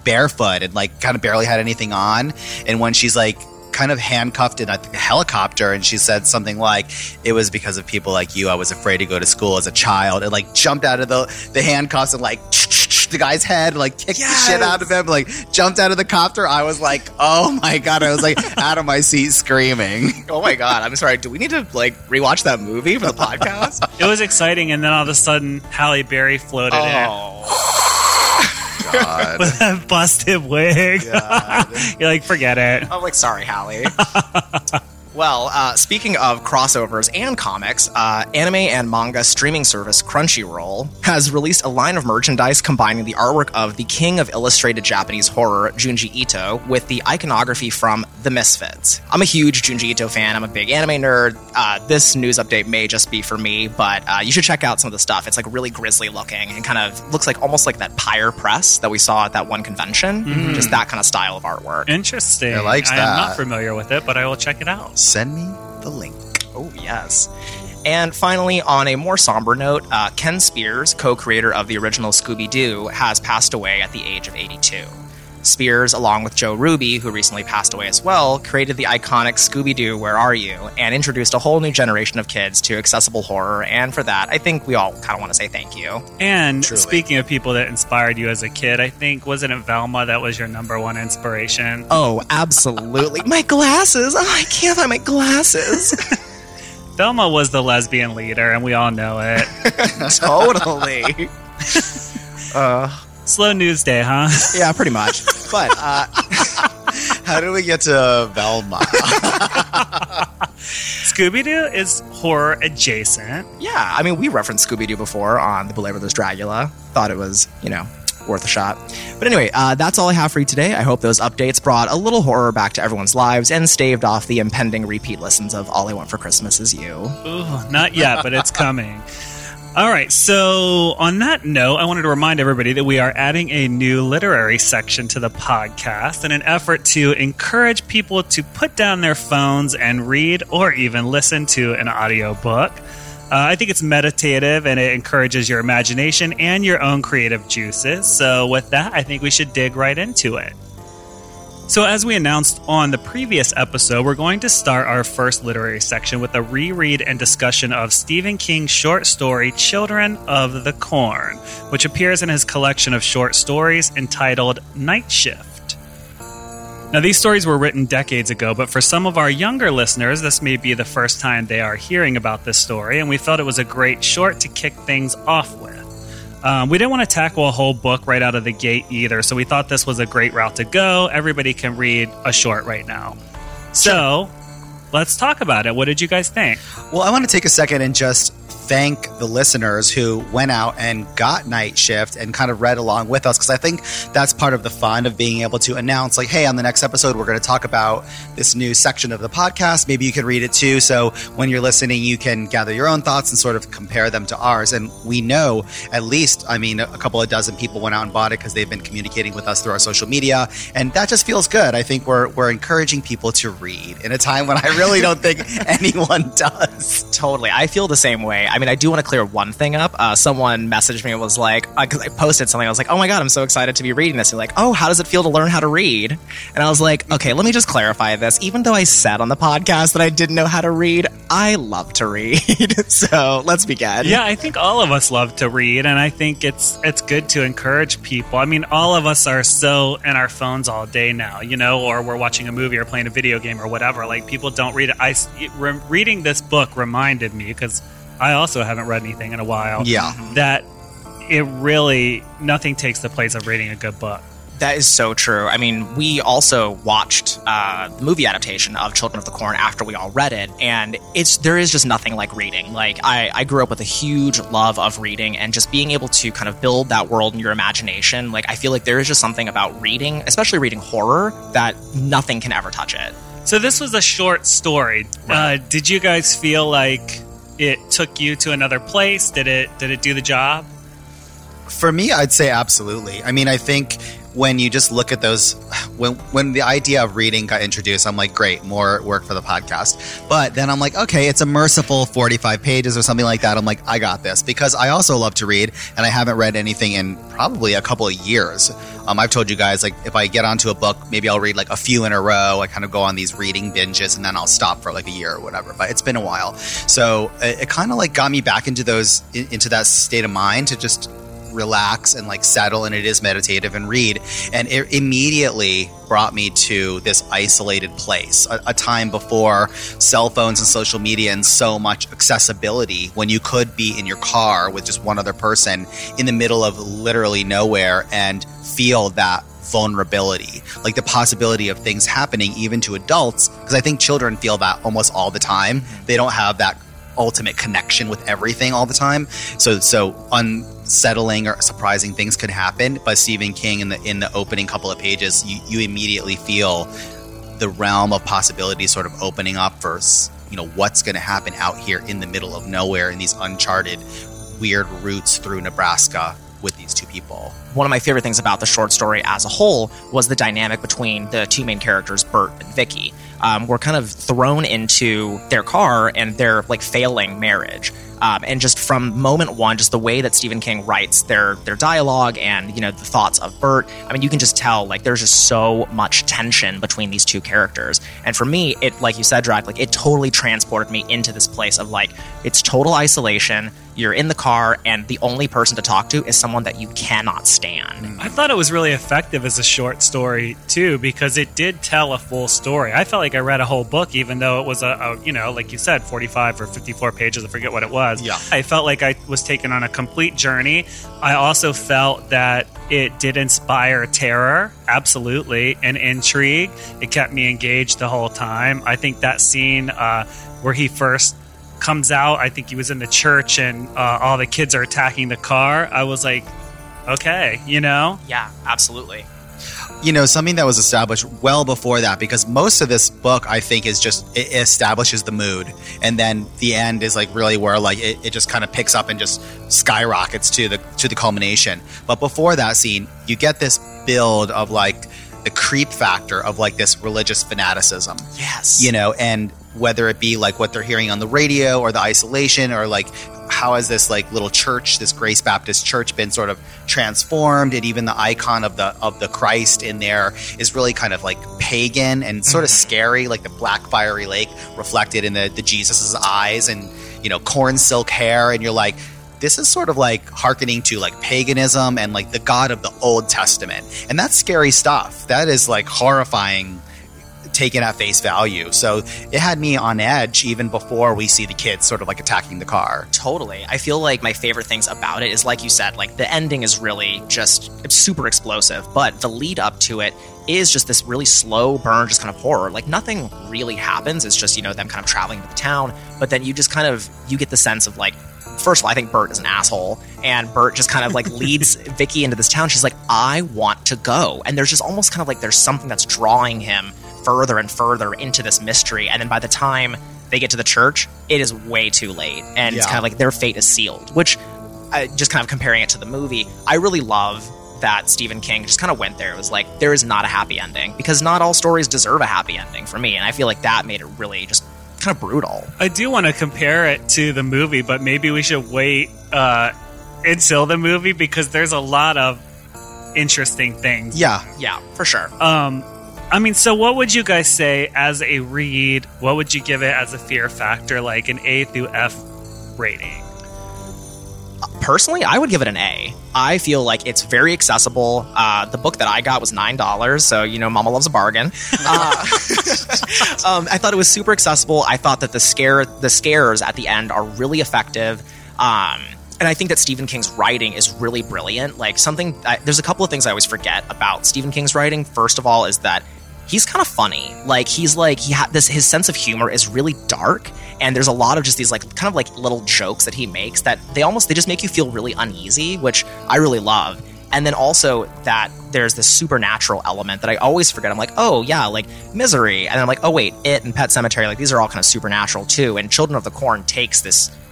F: barefoot and like kind of barely had anything on. And when she's like kind of handcuffed in a helicopter, and she said something like, it was because of people like you I was afraid to go to school as a child, and like jumped out of the, the handcuffs and like the guy's head, like kicked yes. the shit out of him, like jumped out of the copter. I was like, oh my God, I was like out of my seat screaming.
G: Oh my God, I'm sorry, do we need to like rewatch that movie for the podcast?
E: It was exciting, and then all of a sudden Halle Berry floated
G: oh.
E: in.
F: God.
E: With that busted wig. You're like, forget it.
G: I'm like, sorry, Hallie. Well, uh, speaking of crossovers and comics, uh, anime and manga streaming service Crunchyroll has released a line of merchandise combining the artwork of the king of illustrated Japanese horror, Junji Ito, with the iconography from The Misfits. I'm a huge Junji Ito fan. I'm a big anime nerd. Uh, this news update may just be for me, but uh, you should check out some of the stuff. It's like really grisly looking and kind of looks like almost like that Pyre press that we saw at that one convention. Mm-hmm. Just that kind of style of artwork.
E: Interesting.
F: I like that.
E: I'm not familiar with it, but I will check it out.
F: Send me the link.
G: Oh, yes. And finally, on a more somber note, uh, Ken Spears, co-creator of the original Scooby-Doo, has passed away at the age of eighty-two. Spears, along with Joe Ruby, who recently passed away as well, created the iconic Scooby-Doo, Where Are You?, and introduced a whole new generation of kids to accessible horror, and for that, I think we all kind of want to say thank you.
E: And
F: Truly.
E: Speaking of people that inspired you as a kid, I think, wasn't it Velma that was your number one inspiration?
G: Oh, absolutely. My glasses! Oh, I can't find my glasses!
E: Velma was the lesbian leader, and we all know it.
G: Totally. uh...
E: Slow news day, huh?
G: Yeah, pretty much. But, uh...
F: how do we get to Velma?
E: Scooby-Doo is horror adjacent.
G: Yeah, I mean, we referenced Scooby-Doo before on The Bootleg Brothers Dragula. Thought it was, you know, worth a shot. But anyway, uh, that's all I have for you today. I hope those updates brought a little horror back to everyone's lives and staved off the impending repeat listens of All I Want for Christmas Is You.
E: Ooh, not yet, but it's coming. All right, so on that note, I wanted to remind everybody that we are adding a new literary section to the podcast in an effort to encourage people to put down their phones and read or even listen to an audiobook. Uh, I think it's meditative and it encourages your imagination and your own creative juices. So with that, I think we should dig right into it. So as we announced on the previous episode, we're going to start our first literary section with a reread and discussion of Stephen King's short story, Children of the Corn, which appears in his collection of short stories entitled Night Shift. Now, these stories were written decades ago, but for some of our younger listeners, this may be the first time they are hearing about this story, and we felt it was a great short to kick things off with. Um, we didn't want to tackle a whole book right out of the gate either, so we thought this was a great route to go. Everybody can read a short right now. So, let's talk about it. What did you guys think?
F: Well, I want to take a second and just thank the listeners who went out and got Night Shift and kind of read along with us, because I think that's part of the fun of being able to announce, like, hey, on the next episode, we're going to talk about this new section of the podcast. Maybe you can read it too. So when you're listening, you can gather your own thoughts and sort of compare them to ours. And we know at least, I mean, a couple of dozen people went out and bought it because they've been communicating with us through our social media. And that just feels good. I think we're, we're encouraging people to read in a time when I really don't think anyone does.
G: Totally. I feel the same way. I mean, I do want to clear one thing up. Uh, someone messaged me and was like, because I posted something, I was like, oh my God, I'm so excited to be reading this. They're like, oh, how does it feel to learn how to read? And I was like, okay, let me just clarify this. Even though I said on the podcast that I didn't know how to read, I love to read. So let's begin.
E: Yeah, I think all of us love to read, and I think it's it's good to encourage people. I mean, all of us are so in our phones all day now, you know, or we're watching a movie or playing a video game or whatever. Like, people don't read it. I, re- reading this book reminded me, because I also haven't read anything in a while.
F: Yeah.
E: That it really, nothing takes the place of reading a good book.
G: That is so true. I mean, we also watched uh, the movie adaptation of Children of the Corn after we all read it, and it's there is just nothing like reading. Like, I, I grew up with a huge love of reading, and just being able to kind of build that world in your imagination. Like, I feel like there is just something about reading, especially reading horror, that nothing can ever touch it.
E: So this was a short story. Right. Uh, did you guys feel like it took you to another place? Did it did it do the job?
F: For me, I'd say absolutely. I mean, I think when you just look at those, when when the idea of reading got introduced, I'm like, great, more work for the podcast. But then I'm like, okay, it's a merciful forty-five pages or something like that. I'm like, I got this, because I also love to read, and I haven't read anything in probably a couple of years. Um, I've told you guys, like, if I get onto a book, maybe I'll read like a few in a row. I kind of go on these reading binges, and then I'll stop for like a year or whatever. But it's been a while, so it, it kind of like got me back into those into that state of mind to just relax and like settle, and it is meditative, and read. And it immediately brought me to this isolated place, a, a time before cell phones and social media and so much accessibility, when you could be in your car with just one other person in the middle of literally nowhere and feel that vulnerability, like the possibility of things happening even to adults, because I think children feel that almost all the time. They don't have that ultimate connection with everything all the time, so so unsettling or surprising things could happen. But Stephen King, in the in the opening couple of pages, you, you immediately feel the realm of possibilities sort of opening up for, you know, what's going to happen out here in the middle of nowhere in these uncharted weird routes through Nebraska with these two people.
G: One of my favorite things about the short story as a whole was the dynamic between the two main characters, Bert and Vicky. Um, we're kind of thrown into their car and their like failing marriage. Um, and just from moment one, just the way that Stephen King writes their their dialogue and, you know, the thoughts of Bert, I mean, you can just tell, like, there's just so much tension between these two characters. And for me, it, like you said, Drac, like, it totally transported me into this place of, like, it's total isolation. You're in the car, and the only person to talk to is someone that you cannot stand.
E: I thought it was really effective as a short story, too, because it did tell a full story. I felt like I read a whole book, even though it was, a, a you know, like you said, forty-five or fifty-four pages. I forget what it was.
F: Yeah.
E: I felt like I was taken on a complete journey. I also felt that it did inspire terror, absolutely, and intrigue. It kept me engaged the whole time. I think that scene uh, where he first comes out, I think he was in the church, and uh, all the kids are attacking the car. I was like, okay, you know?
G: Yeah, absolutely.
F: You know, something that was established well before that, because most of this book, I think, is just, it establishes the mood, and then the end is like really where like it, it just kind of picks up and just skyrockets to the to the culmination. But before that scene, you get this build of like the creep factor of like this religious fanaticism.
G: Yes.
F: You know, and whether it be like what they're hearing on the radio or the isolation, or like how has this like little church, this Grace Baptist church, been sort of transformed, and even the icon of the of the Christ in there is really kind of like pagan and sort of scary, like the black fiery lake reflected in the, the Jesus's eyes, and, you know, corn silk hair, and you're like, this is sort of like hearkening to like paganism and like the God of the Old Testament. And that's scary stuff. That is like horrifying, taken at face value. So it had me on edge even before we see the kids sort of like attacking the car.
G: Totally. I feel like my favorite things about it is, like you said, like the ending is really just, it's super explosive, but the lead up to it is just this really slow burn, just kind of horror. Like nothing really happens. It's just, you know, them kind of traveling to the town, but then you just kind of, you get the sense of like, first of all, I think Bert is an asshole, and Bert just kind of like leads Vicky into this town. She's like, I want to go. And there's just almost kind of like there's something that's drawing him further and further into this mystery. And then by the time they get to the church, it is way too late. And yeah. It's kind of like their fate is sealed, which uh, just kind of comparing it to the movie, I really love that Stephen King just kind of went there. It was like, there is not a happy ending, because not all stories deserve a happy ending for me. And I feel like that made it really just kind of brutal.
E: I do want to compare it to the movie, but maybe we should wait uh, until the movie, because there's a lot of interesting things.
F: Yeah.
G: Yeah, for sure.
E: Um, I mean, so what would you guys say as a read? What would you give it as a fear factor, like an A through F rating?
G: Personally, I would give it an A. I feel like it's very accessible. Uh, the book that I got was nine dollars, so, you know, Mama loves a bargain. Uh, um, I thought it was super accessible. I thought that the scare, the scares at the end are really effective. Um, and I think that Stephen King's writing is really brilliant. Like something, I, there's a couple of things I always forget about Stephen King's writing. First of all is that he's kind of funny. Like he's like, he ha- this, his sense of humor is really dark. And there's a lot of just these like kind of like little jokes that he makes that they almost, they just make you feel really uneasy, which I really love. And then also that there's this supernatural element that I always forget. I'm like, oh yeah, like Misery. And then I'm like, oh wait, It and Pet Sematary, like these are all kind of supernatural too. And Children of the Corn takes this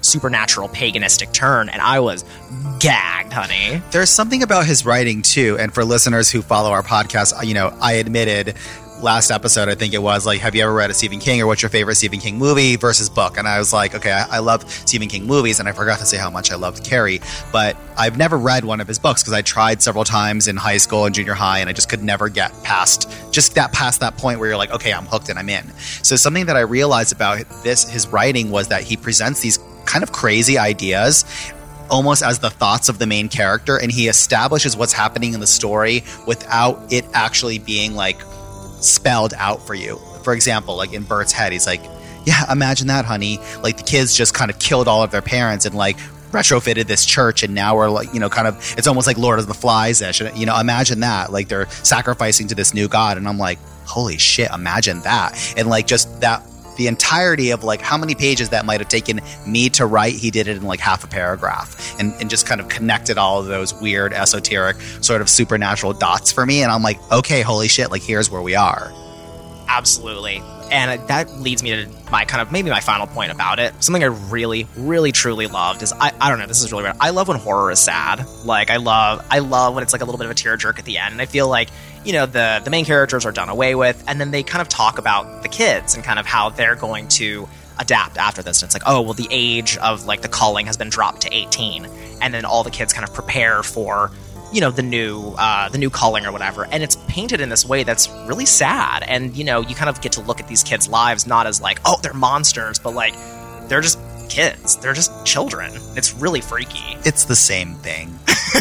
G: supernatural paganistic turn, and I was gagged, honey.
F: There's something about his writing too, and for listeners who follow our podcast, you know, I admitted last episode, I think it was, like, have you ever read a Stephen King, or what's your favorite Stephen King movie versus book? And I was like, okay, I, I love Stephen King movies, and I forgot to say how much I loved Carrie, but I've never read one of his books because I tried several times in high school and junior high, and I just could never get past just that past that point where you're like, okay, I'm hooked and I'm in. So something that I realized about this, his writing, was that he presents these kind of crazy ideas almost as the thoughts of the main character, and he establishes what's happening in the story without it actually being like spelled out for you. For example, like in Bert's head, he's like, yeah, imagine that, honey. Like the kids just kind of killed all of their parents and like retrofitted this church, and now we're like, you know, kind of, it's almost like Lord of the Flies-ish. You know, imagine that. Like they're sacrificing to this new god. And I'm like, holy shit, imagine that. And like just that, the entirety of like how many pages that might have taken me to write, he did it in like half a paragraph, and, and just kind of connected all of those weird, esoteric, sort of supernatural dots for me. And I'm like, okay, holy shit, like here's where we are.
G: Absolutely. And that leads me to my kind of maybe my final point about it. Something I really, really, truly loved is I, I don't know, this is really weird. I love when horror is sad. Like I love I love when it's like a little bit of a tearjerk at the end. And I feel like, you know, the the main characters are done away with, and then they kind of talk about the kids and kind of how they're going to adapt after this. And it's like, oh, well, the age of like the culling has been dropped to eighteen, and then all the kids kind of prepare for, you know, the new uh, the new culling or whatever. And it's painted in this way that's really sad. And, you know, you kind of get to look at these kids' lives not as like, oh, they're monsters, but like they're just kids. They're just children. It's really freaky.
F: It's the same thing.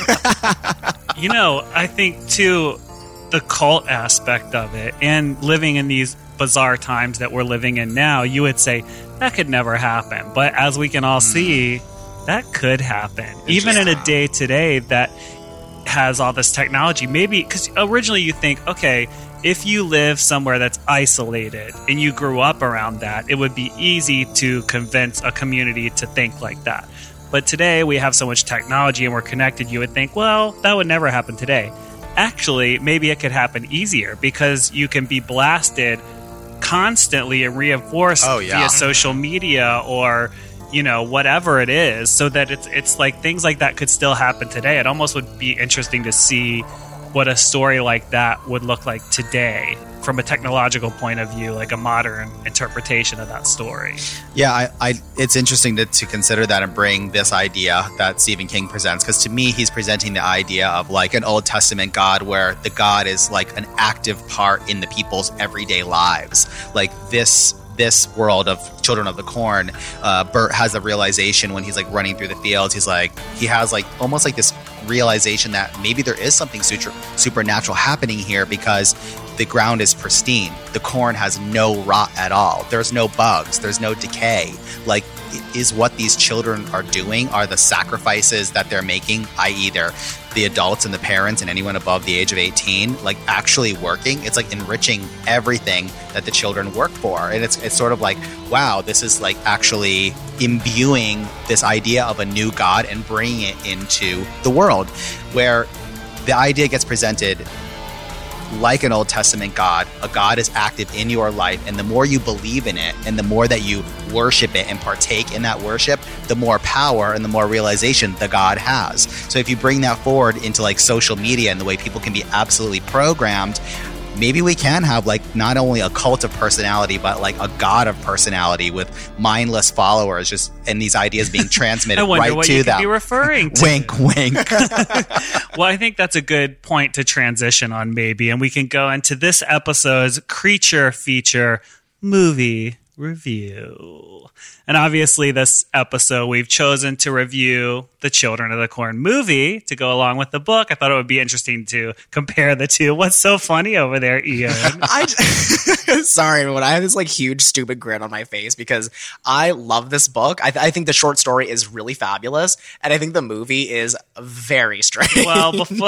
E: You know, I think too, the cult aspect of it, and living in these bizarre times that we're living in now, you would say that could never happen. But as we can all mm. see, that could happen. Even in a day today that has all this technology, maybe because originally you think, okay, if you live somewhere that's isolated and you grew up around that, it would be easy to convince a community to think like that. But today we have so much technology and we're connected, you would think, well, that would never happen today. Actually, maybe it could happen easier because you can be blasted constantly and reinforced
F: oh, yeah.
E: via social media or, you know, whatever it is, so that it's it's like things like that could still happen today. It almost would be interesting to see what a story like that would look like today from a technological point of view, like a modern interpretation of that story.
F: Yeah, I, I it's interesting to, to consider that and bring this idea that Stephen King presents, because to me, he's presenting the idea of like an Old Testament God where the God is like an active part in the people's everyday lives. Like this this world of Children of the Corn, uh, Bert has a realization when he's like running through the fields. He's like, he has like almost like this realization that maybe there is something super, supernatural happening here because the ground is pristine. The corn has no rot at all. There's no bugs. There's no decay. Like, is what these children are doing, are the sacrifices that they're making, that is they're the adults and the parents and anyone above the age of eighteen, like actually working? It's like enriching everything that the children work for. And it's it's sort of like, wow, this is like actually imbuing this idea of a new God and bringing it into the world, where the idea gets presented like an Old Testament God. A God is active in your life, and the more you believe in it and the more that you worship it and partake in that worship, the more power and the more realization the God has. So if you bring that forward into like social media and the way people can be absolutely programmed, maybe we can have like not only a cult of personality, but like a god of personality with mindless followers, just and these ideas being transmitted
E: I wonder
F: right
E: what
F: to
E: you
F: them.
E: Could be referring to.
F: Wink, wink.
E: Well, I think that's a good point to transition on, maybe, and we can go into this episode's creature feature movie review. And obviously, this episode, we've chosen to review the Children of the Corn movie to go along with the book. I thought it would be interesting to compare the two. What's so funny over there, Ian?
G: I sorry, but I have this like huge stupid grin on my face because I love this book. I, th- I think the short story is really fabulous, and I think the movie is very strange.
E: Well, before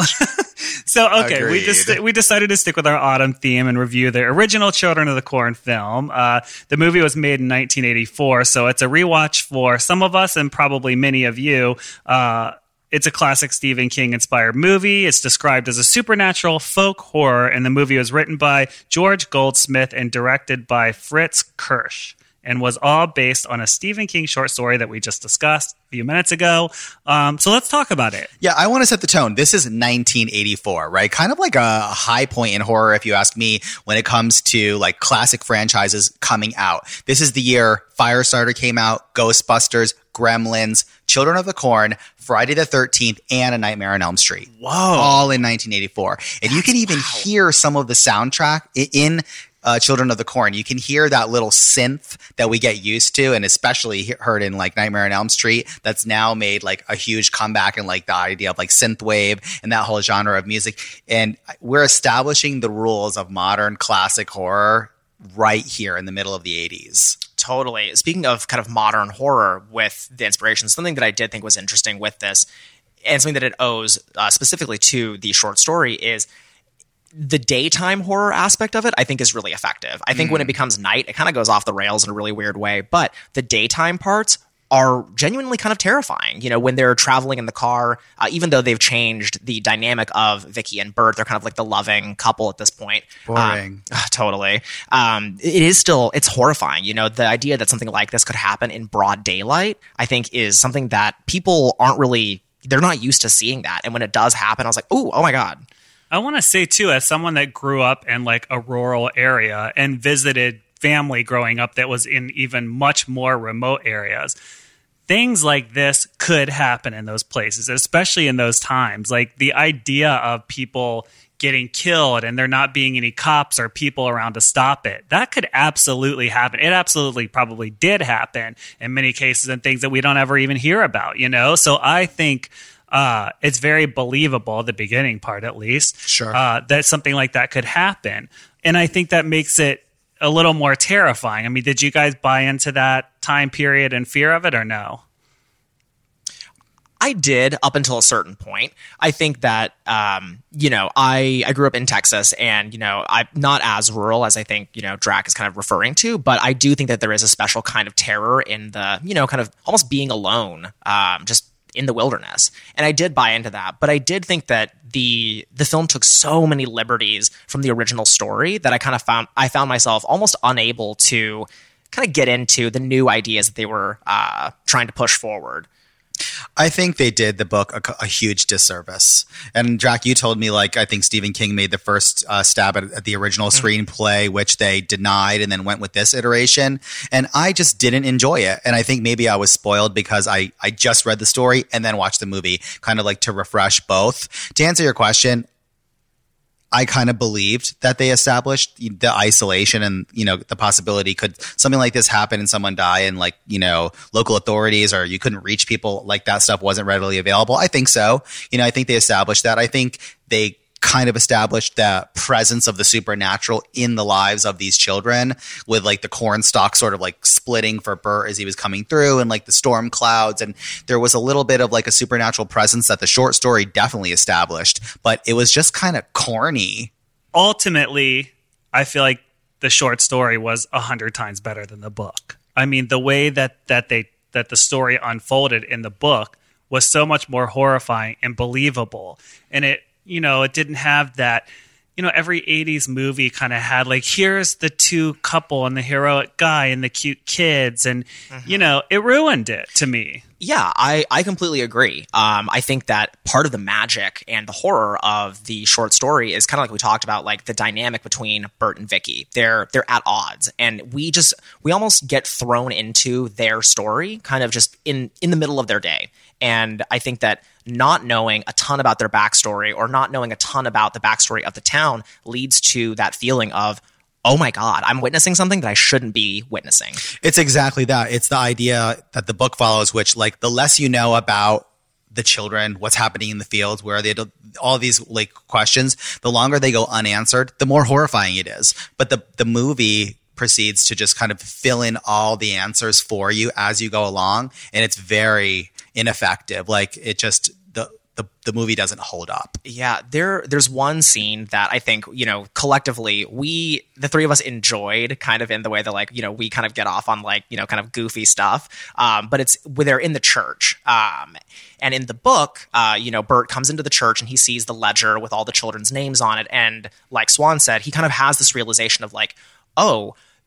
E: so okay, Agreed. we just we decided to stick with our autumn theme and review the original Children of the Corn film. Uh, the movie was made in nineteen eighty-four, so it's a rewatch for some of us and probably many of you. Uh, it's a classic Stephen King inspired movie. It's described as a supernatural folk horror, and the movie was written by George Goldsmith and directed by Fritz Kirsch. and was all based on a Stephen King short story that we just discussed a few minutes ago. Um, so let's talk about it.
F: Yeah, I want to set the tone. This is nineteen eighty-four, right? Kind of like a high point in horror, if you ask me, when it comes to like classic franchises coming out. This is the year Firestarter came out, Ghostbusters, Gremlins, Children of the Corn, Friday the thirteenth, and A Nightmare on Elm Street.
G: Whoa.
F: All in nineteen eighty-four. And you can even wow. hear some of the soundtrack in uh, Children of the Corn. You can hear that little synth that we get used to, and especially heard in like Nightmare on Elm Street, that's now made like a huge comeback in like the idea of like synthwave and that whole genre of music. And we're establishing the rules of modern classic horror right here in the middle of the eighties.
G: Totally. Speaking of kind of modern horror with the inspiration, something that I did think was interesting with this, and something that it owes uh, specifically to the short story, is the daytime horror aspect of it, I think, is really effective. I think mm. when it becomes night, it kind of goes off the rails in a really weird way. But the daytime parts are genuinely kind of terrifying. You know, when they're traveling in the car, uh, even though they've changed the dynamic of Vicky and Bert, they're kind of like the loving couple at this point.
F: Boring.
G: Um, totally. Um, it is still, it's horrifying. You know, the idea that something like this could happen in broad daylight, I think, is something that people aren't really, they're not used to seeing that. And when it does happen, I was like, ooh, oh my God.
E: I want to say, too, as someone that grew up in like a rural area and visited family growing up that was in even much more remote areas, things like this could happen in those places, especially in those times. Like the idea of people getting killed and there not being any cops or people around to stop it, that could absolutely happen. It absolutely probably did happen in many cases, and things that we don't ever even hear about, you know? So I think uh, it's very believable, the beginning part at least,
F: sure,
E: uh, that something like that could happen. And I think that makes it a little more terrifying. I mean, did you guys buy into that time period and fear of it, or no?
G: I did, up until a certain point. I think that, um, you know, I, I grew up in Texas, and, you know, I'm not as rural as I think, you know, Drac is kind of referring to, but I do think that there is a special kind of terror in the, you know, kind of almost being alone, um, just in the wilderness. And I did buy into that, but I did think that the the film took so many liberties from the original story that I kind of found I found myself almost unable to kind of get into the new ideas that they were uh, trying to push forward.
F: I think they did the book a, a huge disservice. And Drac, you told me, like, I think Stephen King made the first uh, stab at, at the original mm-hmm. screenplay, which they denied, and then went with this iteration. And I just didn't enjoy it. And I think maybe I was spoiled because I, I just read the story and then watched the movie, kind of like to refresh both. To answer your question, I kind of believed that they established the isolation and, you know, the possibility could something like this happen and someone die and, like, you know, local authorities, or you couldn't reach people, like that stuff wasn't readily available. I think so. You know, I think they established that. I think they kind of established the presence of the supernatural in the lives of these children, with like the corn stalk sort of like splitting for Bert as he was coming through, and like the storm clouds. And there was a little bit of like a supernatural presence that the short story definitely established, but it was just kind of corny.
E: Ultimately, I feel like the short story was a hundred times better than the book. I mean, the way that, that they, that the story unfolded in the book was so much more horrifying and believable. And it, you know, it didn't have that, you know, every eighties movie kind of had like, here's the two couple and the heroic guy and the cute kids. And, mm-hmm. you know, it ruined it to me.
G: Yeah, I, I completely agree. Um, I think that part of the magic and the horror of the short story is kind of like we talked about, like the dynamic between Bert and Vicky. They're they're at odds, and we just we almost get thrown into their story kind of just in in the middle of their day. And I think that not knowing a ton about their backstory, or not knowing a ton about the backstory of the town, leads to that feeling of, oh my God, I'm witnessing something that I shouldn't be witnessing.
F: It's exactly that. It's the idea that the book follows, which, like, the less you know about the children, what's happening in the fields, where are they, all these like questions, the longer they go unanswered, the more horrifying it is. But the the movie proceeds to just kind of fill in all the answers for you as you go along, and it's very ineffective. Like, it just the the the movie doesn't hold up.
G: Yeah, there there's one scene that I think, you know, collectively we the three of us enjoyed, kind of in the way that, like, you know, we kind of get off on, like, you know, kind of goofy stuff. Um, but it's where they're in the church. Um, and in the book, uh, you know, Bert comes into the church and he sees the ledger with all the children's names on it. And like Swan said, he kind of has this realization of like, oh,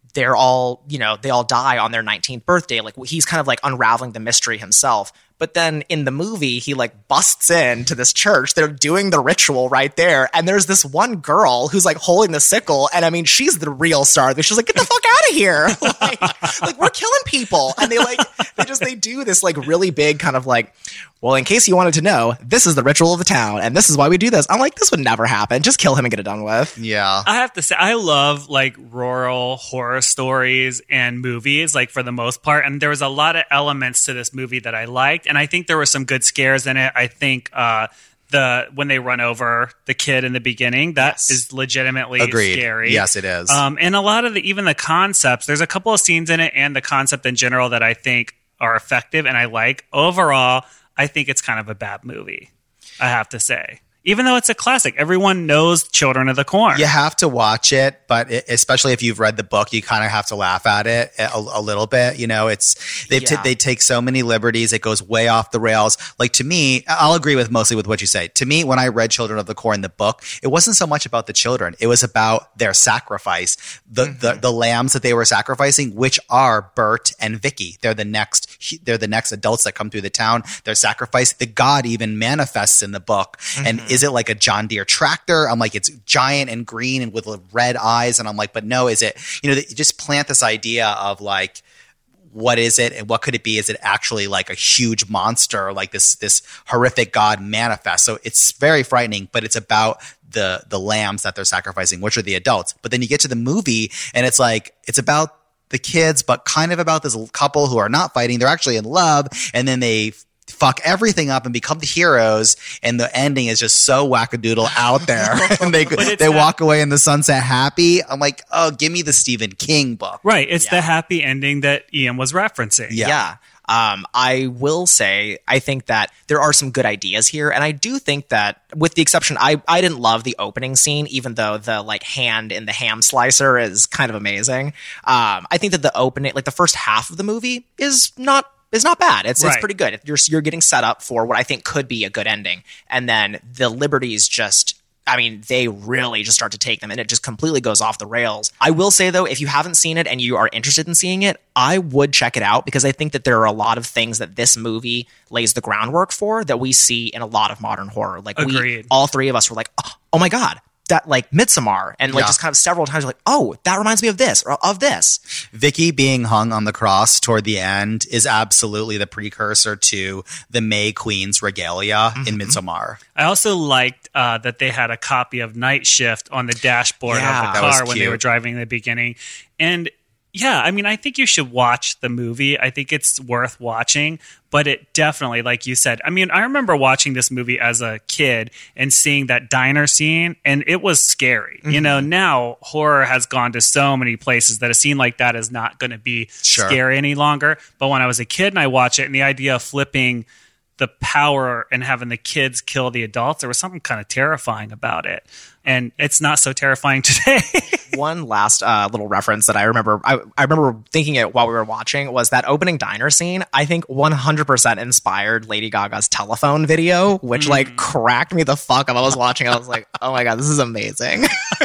G: they're all, you know, they all die on their nineteenth birthday. Like he's kind of like unraveling the mystery himself. But then in the movie, he like busts into this church. They're doing the ritual right there. And there's this one girl who's like holding the sickle. And I mean, she's the real star. She's like, get the fuck out of here. like, like, we're killing people. And they like, they just, they do this like really big kind of like, well, in case you wanted to know, this is the ritual of the town. And this is why we do this. I'm like, this would never happen. Just kill him and get it done with.
F: Yeah.
E: I have to say, I love like rural horror stories and movies, like for the most part. And there was a lot of elements to this movie that I liked. And I think there were some good scares in it. I think uh, the when they run over the kid in the beginning, that
F: yes.
E: is legitimately
F: Agreed.
E: scary.
F: Yes, it is.
E: Um, and a lot of the, even the concepts, there's a couple of scenes in it and the concept in general that I think are effective and I like. Overall, I think it's kind of a bad movie, I have to say. Even though it's a classic, everyone knows Children of the Corn.
F: You have to watch it, but it, especially if you've read the book, you kind of have to laugh at it a, a little bit. You know, it's they
G: Yeah.
F: t- they take so many liberties; it goes way off the rails. Like to me, I'll agree with mostly with what you say. To me, when I read Children of the Corn, the book, it wasn't so much about the children; it was about their sacrifice, the mm-hmm. the, the lambs that they were sacrificing, which are Bert and Vicky. They're the next they're the next adults that come through the town. They're sacrificed. The god even manifests in the book, mm-hmm. and is it like a John Deere tractor? I'm like, it's giant and green and with red eyes. And I'm like, but no, is it, you know, you just plant this idea of like, what is it and what could it be? Is it actually like a huge monster, like this, this horrific god manifest? So it's very frightening, but it's about the, the lambs that they're sacrificing, which are the adults. But then you get to the movie and it's like, it's about the kids, but kind of about this couple who are not fighting. They're actually in love. And then they fuck everything up and become the heroes, and the ending is just so wackadoodle out there. and they they that, walk away in the sunset happy. I'm like, oh, give me the Stephen King book.
E: Right. It's
G: yeah.
E: the happy ending that Ian was referencing.
F: Yeah.
G: yeah. Um, I will say, I think that there are some good ideas here. And I do think that with the exception, I, I didn't love the opening scene, even though the like hand in the ham slicer is kind of amazing. Um, I think that the opening, like the first half of the movie is not It's not bad. It's
E: right.
G: it's pretty good. You're you're getting set up for what I think could be a good ending, and then the liberties just. I mean, they really just start to take them, and it just completely goes off the rails. I will say, though, if you haven't seen it and you are interested in seeing it, I would check it out because I think that there are a lot of things that this movie lays the groundwork for that we see in a lot of modern horror. Like,
E: Agreed.
G: we, all three of us were like, oh, oh my God. That like Midsommar, and like
F: Yeah.
G: just kind of several times like, oh, that reminds me of this or of this.
F: Vicky being hung on the cross toward the end is absolutely the precursor to the May Queen's regalia mm-hmm. in Midsommar.
E: I also liked uh, that they had a copy of Night Shift on the dashboard
G: Yeah,
E: of the
F: that was
E: car when they
F: cute.
E: were driving in the beginning. And yeah, I mean, I think you should watch the movie. I think it's worth watching, but it definitely, like you said, I mean, I remember watching this movie as a kid and seeing that diner scene, and it was scary. Mm-hmm. You know, now horror has gone to so many places that a scene like that is not going to be
F: Sure.
E: scary any longer. But when I was a kid and I watched it, and the idea of flipping the power and having the kids kill the adults, there was something kind of terrifying about it. And it's not so terrifying today.
G: One last uh, little reference that I remember, I, I remember thinking it while we were watching was that opening diner scene. I think one hundred percent inspired Lady Gaga's Telephone video, which mm. like cracked me the fuck up. I was watching it. I was like, oh my God, this is amazing.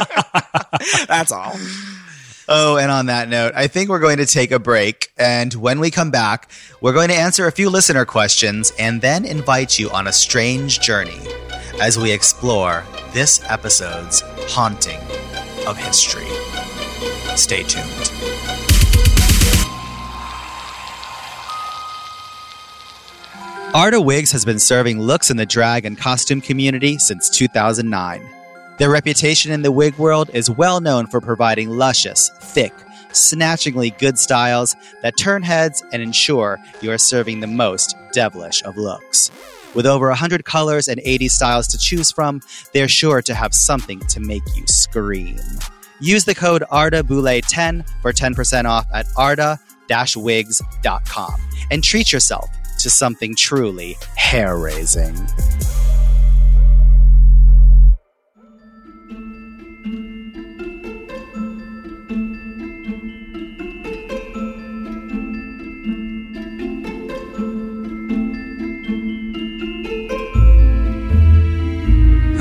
G: That's all.
F: Oh, and on that note, I think we're going to take a break. And when we come back, we're going to answer a few listener questions and then invite you on a strange journey as we explore this episode's haunting of history. Stay tuned. Arda Wigs has been serving looks in the drag and costume community since two thousand nine. Their reputation in the wig world is well known for providing luscious, thick, snatchingly good styles that turn heads and ensure you are serving the most devilish of looks. With over one hundred colors and eighty styles to choose from, they're sure to have something to make you scream. Use the code Arda Boulay ten for ten percent off at arda dash wigs dot com and treat yourself to something truly hair-raising.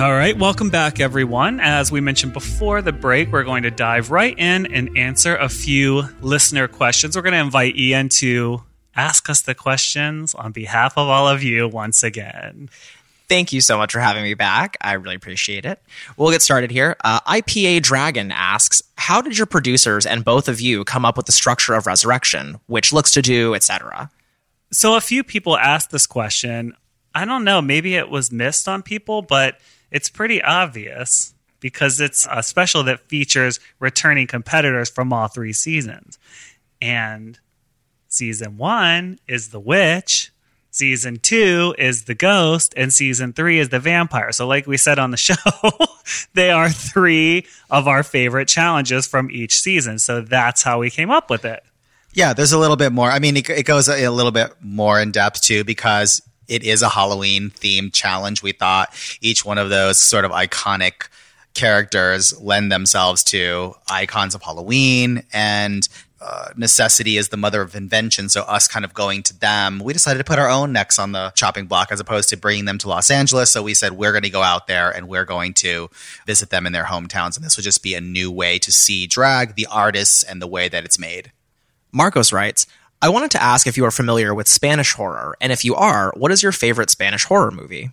E: All right, welcome back, everyone. As we mentioned before the break, we're going to dive right in and answer a few listener questions. We're going to invite Ian to ask us the questions on behalf of all of you once again.
G: Thank you so much for having me back. I really appreciate it. We'll get started here. Uh, I P A Dragon asks, how did your producers and both of you come up with the structure of Resurrection, which looks to do, et cetera?
E: So a few people asked this question. I don't know, maybe it was missed on people, but it's pretty obvious because it's a special that features returning competitors from all three seasons. And season one is the witch, season two is the ghost, and season three is the vampire. So like we said on the show, they are three of our favorite challenges from each season. So that's how we came up with it.
F: Yeah, there's a little bit more. I mean, it, it goes a, a little bit more in depth too, because it is a Halloween themed challenge. We thought each one of those sort of iconic characters lend themselves to icons of Halloween, and uh, necessity is the mother of invention. So us kind of going to them, we decided to put our own necks on the chopping block as opposed to bringing them to Los Angeles. So we said, we're going to go out there and we're going to visit them in their hometowns. And this would just be a new way to see drag, the artists, and the way that it's made.
G: Marcos writes, I wanted to ask if you are familiar with Spanish horror, and if you are, what is your favorite Spanish horror movie?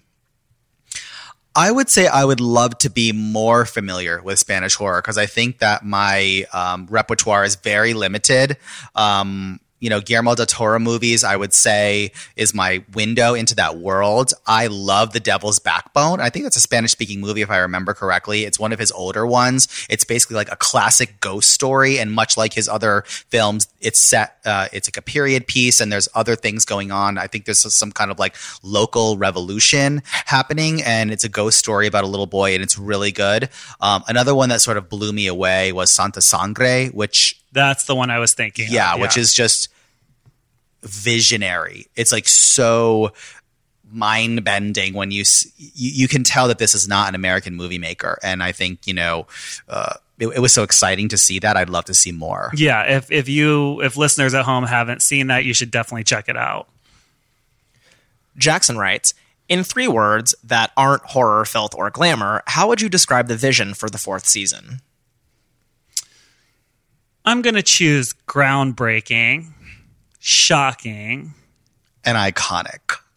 F: I would say I would love to be more familiar with Spanish horror because I think that my um, repertoire is very limited. Um, you know, Guillermo del Toro movies, I would say, is my window into that world. I love The Devil's Backbone. I think that's a Spanish-speaking movie, if I remember correctly. It's one of his older ones. It's basically like a classic ghost story, and much like his other films, it's set. Uh, it's like a period piece, and there's other things going on. I think there's some kind of like local revolution happening, and it's a ghost story about a little boy, and it's really good. Um, another one that sort of blew me away was Santa Sangre, which
E: That's the one I was thinking
F: yeah,
E: of. Yeah,
F: which is just visionary. It's like so mind bending when you, you you can tell that this is not an American movie maker. And I think, you know, uh, it, it was so exciting to see that. I'd love to see more.
E: Yeah. If, if you, if listeners at home haven't seen that, you should definitely check it out.
G: Jackson writes, in three words that aren't horror, filth, or glamour, how would you describe the vision for the fourth season?
E: I'm going to choose groundbreaking, shocking,
F: and iconic.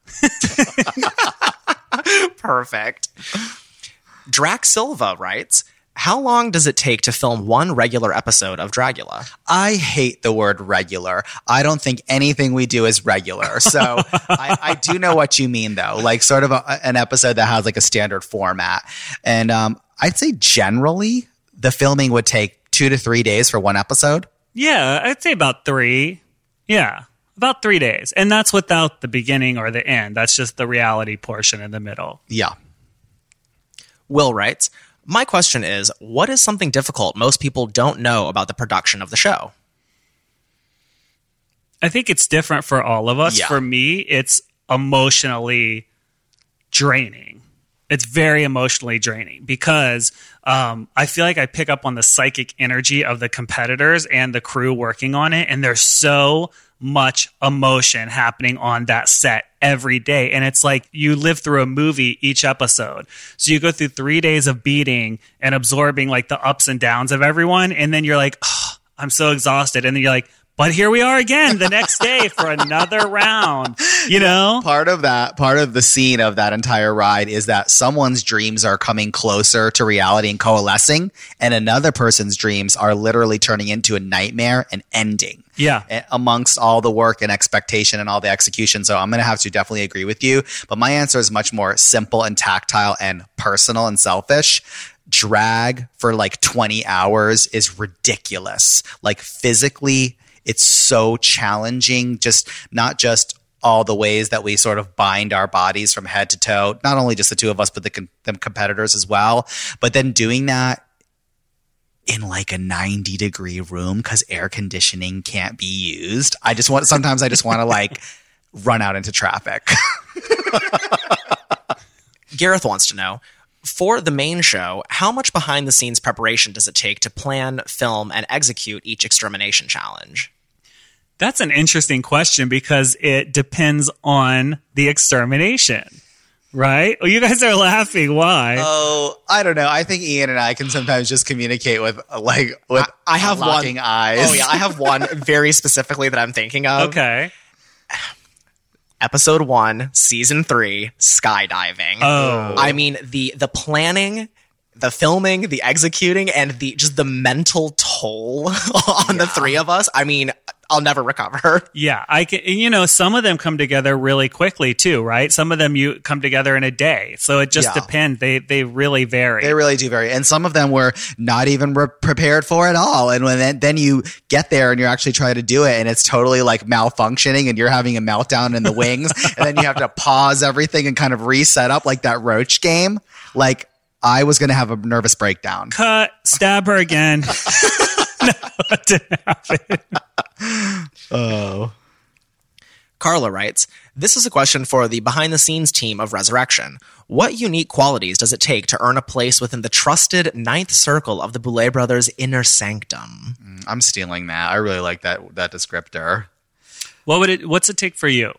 G: Perfect. Drac Silva writes, how long does it take to film one regular episode of Dragula?
F: I hate the word regular. I don't think anything we do is regular. So I, I do know what you mean, though, like sort of a, an episode that has like a standard format. And um, I'd say generally the filming would take two to three days for one episode.
E: Yeah, I'd say about three. Yeah, about three days. And that's without the beginning or the end. That's just the reality portion in the middle.
F: Yeah.
G: Will writes, my question is, what is something difficult most people don't know about the production of the show?
E: I think it's different for all of us.
F: Yeah.
E: For me, it's emotionally draining. It's very emotionally draining because um, I feel like I pick up on the psychic energy of the competitors and the crew working on it. And there's so much emotion happening on that set every day. And it's like you live through a movie each episode. So you go through three days of beating and absorbing like the ups and downs of everyone. And then you're like, oh, I'm so exhausted. And then you're like, but here we are again the next day for another round, you know?
F: Part of that, part of the scene of that entire ride is that someone's dreams are coming closer to reality and coalescing, and another person's dreams are literally turning into a nightmare and ending.
E: Yeah.
F: Amongst all the work and expectation and all the execution. So I'm going to have to definitely agree with you. But my answer is much more simple and tactile and personal and selfish. Drag for like twenty hours is ridiculous. Like physically, it's so challenging, just not just all the ways that we sort of bind our bodies from head to toe, not only just the two of us, but the, com- the competitors as well. But then doing that in like a ninety degree room because air conditioning can't be used. I just want, sometimes I just want to like run out into traffic.
G: Gareth wants to know, for the main show, how much behind the scenes preparation does it take to plan, film, and execute each extermination challenge?
E: That's an interesting question because it depends on the extermination, Right? Well, you guys are laughing. Why?
F: Oh, I don't know. I think Ian and I can sometimes just communicate with like with
G: I, I have
F: locking
G: one,
F: eyes.
G: Oh yeah, I have one very specifically that I'm thinking of.
E: Okay.
G: Episode one, season three, skydiving.
E: Oh.
G: I mean, the the planning, the filming, the executing, and the just the mental toll on the three of us. I mean, I'll never recover.
E: Yeah, I can. You know, some of them come together really quickly too, right? Some of them you come together in a day, so it just
F: Yeah.
E: depends. They they really vary.
F: They really do vary. And some of them were not even re- prepared for at all. And when then, then you get there and you're actually trying to do it and it's totally like malfunctioning and you're having a meltdown in the wings. And then you have to pause everything and kind of reset up like that Roach game. Like I was going to have a nervous breakdown.
E: Cut. Stab her again. No, it didn't happen.
F: Oh.
G: Carla writes, this is a question for the behind-the-scenes team of Resurrection. What unique qualities does it take to earn a place within the trusted ninth circle of the Boulet brothers' inner sanctum?
F: I'm stealing that. I really like that that descriptor.
E: What would it? What's it take for you?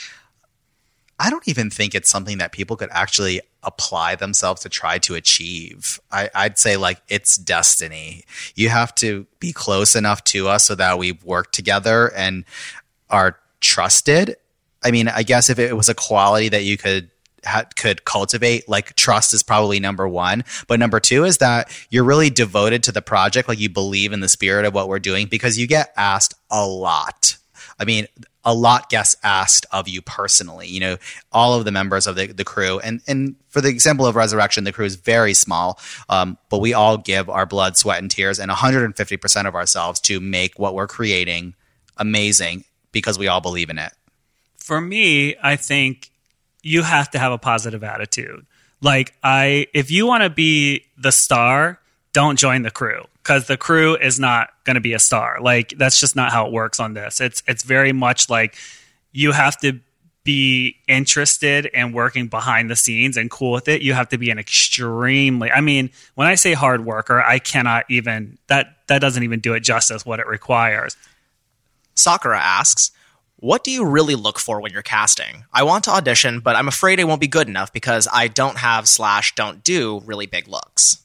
F: I don't even think it's something that people could actually apply themselves to try to achieve. I, I'd say like it's destiny. You have to be close enough to us so that we work together and are trusted. I mean, I guess if it was a quality that you could ha- could cultivate, like trust is probably number one. But number two is that you're really devoted to the project. Like you believe in the spirit of what we're doing because you get asked a lot. I mean, a lot gets asked of you personally, you know, all of the members of the, the crew. And, and for the example of Resurrection, the crew is very small, um, but we all give our blood, sweat, and tears and one hundred fifty percent of ourselves to make what we're creating amazing because we all believe in it.
E: For me, I think you have to have a positive attitude. Like I, if you want to be the star, don't join the crew. Because the crew is not going to be a star. Like that's just not how it works on this. It's it's very much like you have to be interested in working behind the scenes and cool with it. You have to be an extremely. I mean, when I say hard worker, I cannot even that that doesn't even do it justice what it requires.
G: Sakura asks, what do you really look for when you're casting? I want to audition, but I'm afraid I won't be good enough because I don't have slash don't do really big looks.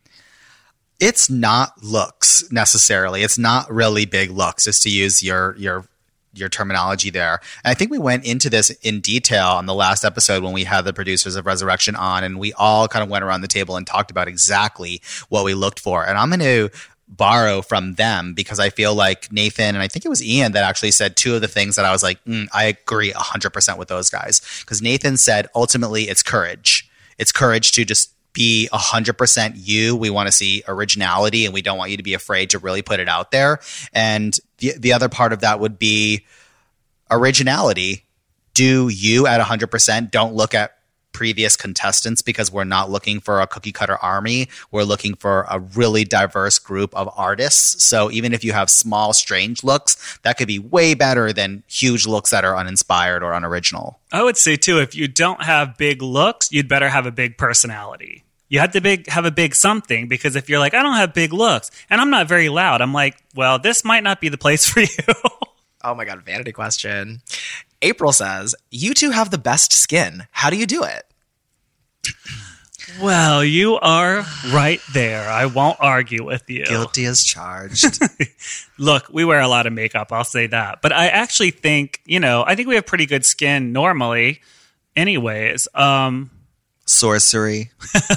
F: It's not looks necessarily. It's not really big looks, just to use your your your terminology there. And I think we went into this in detail on the last episode when we had the producers of Resurrection on, and we all kind of went around the table and talked about exactly what we looked for. And I'm going to borrow from them because I feel like Nathan and I think it was Ian that actually said two of the things that I was like, mm, I agree one hundred percent with those guys. Because Nathan said ultimately it's courage. It's courage to just be one hundred percent you. We want to see originality and we don't want you to be afraid to really put it out there. And the, the other part of that would be originality. Do you at one hundred percent. Don't look at previous contestants because we're not looking for a cookie cutter army. We're looking for a really diverse group of artists. So even if you have small, strange looks, that could be way better than huge looks that are uninspired or unoriginal.
E: I would say too, if you don't have big looks, you'd better have a big personality. You have to big have a big something because if you're like, I don't have big looks and I'm not very loud, I'm like, well, this might not be the place for you.
G: Oh my God, vanity question. April says, you two have the best skin. How do you do it?
E: Well, you are right there. I won't argue with you.
F: Guilty as charged.
E: Look, we wear a lot of makeup. I'll say that. But I actually think, you know, I think we have pretty good skin normally anyways. Um,
F: Sorcery.